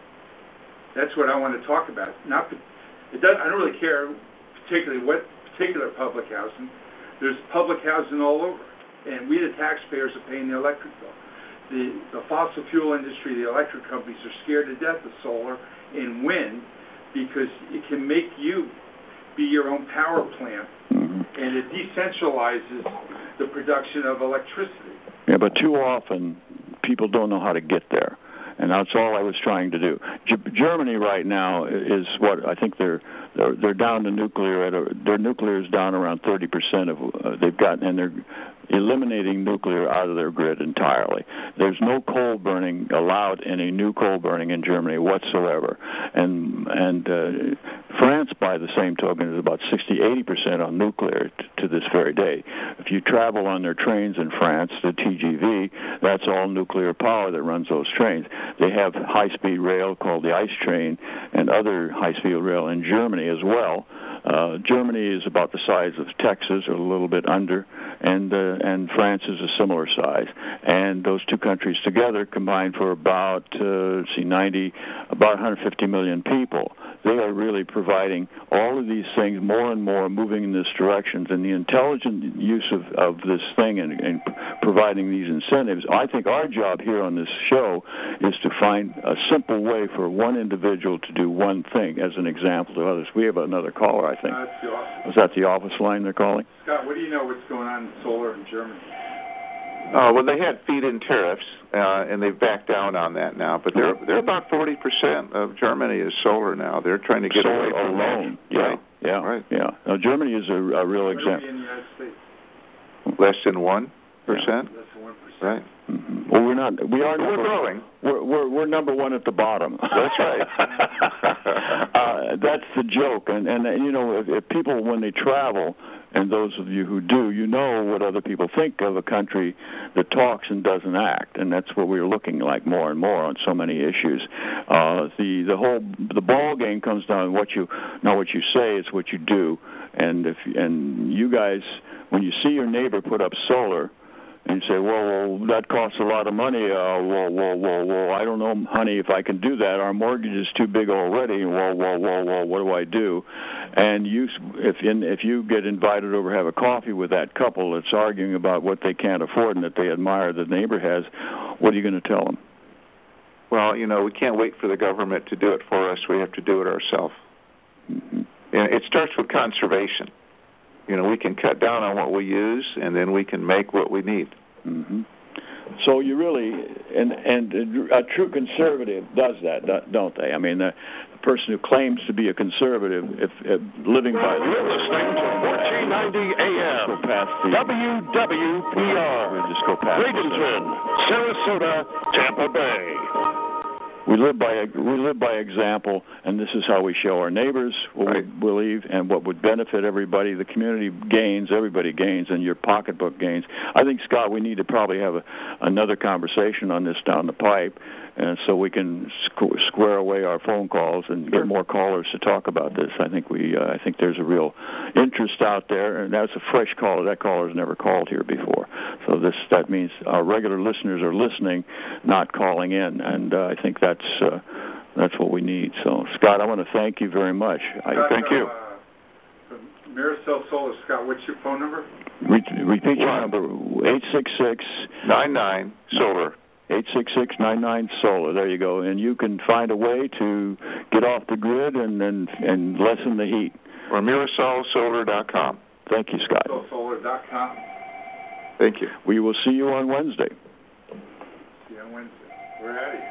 That's what I want to talk about. Not, it does, I don't really care particularly what particular public housing. There's public housing all over, and we, the taxpayers, are paying the electric bill. The, the fossil fuel industry, the electric companies, are scared to death of solar and wind because it can make you be your own power plant, Mm-hmm. and it decentralizes the production of electricity. Yeah, but too often people don't know how to get there. And that's all I was trying to do. G- Germany right now is what I think they're they're, they're down to nuclear at a, their nuclear is down around thirty percent of uh, they've gotten, and they're eliminating nuclear out of their grid entirely. There's no coal burning allowed, any new coal burning in Germany whatsoever. And and uh, France, by the same token, is about sixty, eighty percent on nuclear t- to this very day. If you travel on their trains in France, the T G V, that's all nuclear power that runs those trains. They have high-speed rail called the ICE train and other high-speed rail in Germany as well. Uh, Germany is about the size of Texas, or a little bit under, and uh, and France is a similar size. And those two countries together combine for about uh, let's see, ninety, about one hundred fifty million people. They are really providing all of these things more and more, moving in this direction. And the intelligent use of, of this thing and, and providing these incentives, I think our job here on this show is to find a simple way for one individual to do one thing as an example to others. We have another caller, I think. Uh, that's the office. Was that the office line they're calling? Scott, what do you know what's going on in solar in Germany? Oh, well, they had feed-in tariffs, uh, and they've backed down on that now. But they're they're about forty percent of Germany is solar now. They're trying to get solar away from alone. that. Yeah, Right. yeah, Right. yeah. Now, Germany is a, a real What are we example. in the United States? Less than one percent. Less than one percent. Right. Mm-hmm. Well, we're not. We are. We're number, growing. We're, we're we're number one at the bottom. That's right. uh, that's the joke, and and, and you know, if, if people when they travel, and those of you who do, you know what other people think of a country that talks and doesn't act, and that's what we're looking like more and more on so many issues. Uh, the the whole the ball game comes down to what you not what you say, it's what you do, and if and you guys, when you see your neighbor put up solar, And you say, well, well, that costs a lot of money. Uh, well, well, well, well, I don't know, honey, if I can do that. Our mortgage is too big already. Well, well, well, well, what do I do? And you, if in, if you get invited over to have a coffee with that couple that's arguing about what they can't afford and that they admire the neighbor has, what are you going to tell them? Well, you know, we can't wait for the government to do it for us. We have to do it ourselves. Mm-hmm. And it starts with conservation. You know, we can cut down on what we use, and then we can make what we need. Mm-hmm. So you really, and and a true conservative does that, don't they? I mean, the, the person who claims to be a conservative, if, if living by the... You're listening to fourteen ninety A M, W W P R, we'll just go past Bradenton, Sarasota, Tampa Bay. We live by we live by example, and this is how we show our neighbors what right. we believe and what would benefit everybody. The community gains, everybody gains, and your pocketbook gains. I think, Scott, we need to probably have a, another conversation on this down the pipe, and so we can squ- square away our phone calls and get more callers to talk about this. I think we uh, I think there's a real interest out there, and that's a fresh caller. That caller's never called here before, so this that means our regular listeners are listening, not calling in, and uh, I think that. That's uh, that's what we need. So, Scott, I want to thank you very much. I Scott, thank you. Uh, Miracel Solar, Scott, what's your phone number? Re- repeat your number: eight six six nine nine solar. Eight six six nine nine solar. There you go, and you can find a way to get off the grid and and, and lessen the heat. Or Miracel Solar dot com. Thank you, Scott. Miracel Solar dot com. Thank you. We will see you on Wednesday. See you on Wednesday. We're out of here.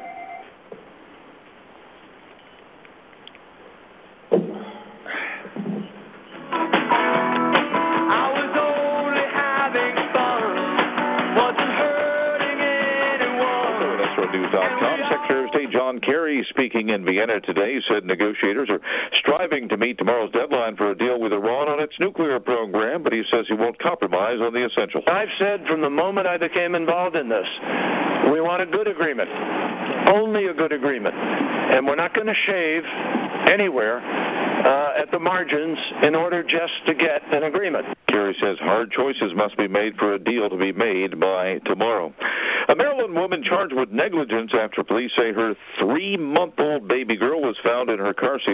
Secretary of State John Kerry, speaking in Vienna today, said negotiators are striving to meet tomorrow's deadline for a deal with Iran on its nuclear program, but he says he won't compromise on the essentials. I've said from the moment I became involved in this, we want a good agreement, only a good agreement, and we're not going to shave anywhere uh, at the margins in order just to get an agreement. Kerry says hard choices must be made for a deal to be made by tomorrow. A Maryland woman charged with negligence after police say her three-month-old baby girl was found in her car seat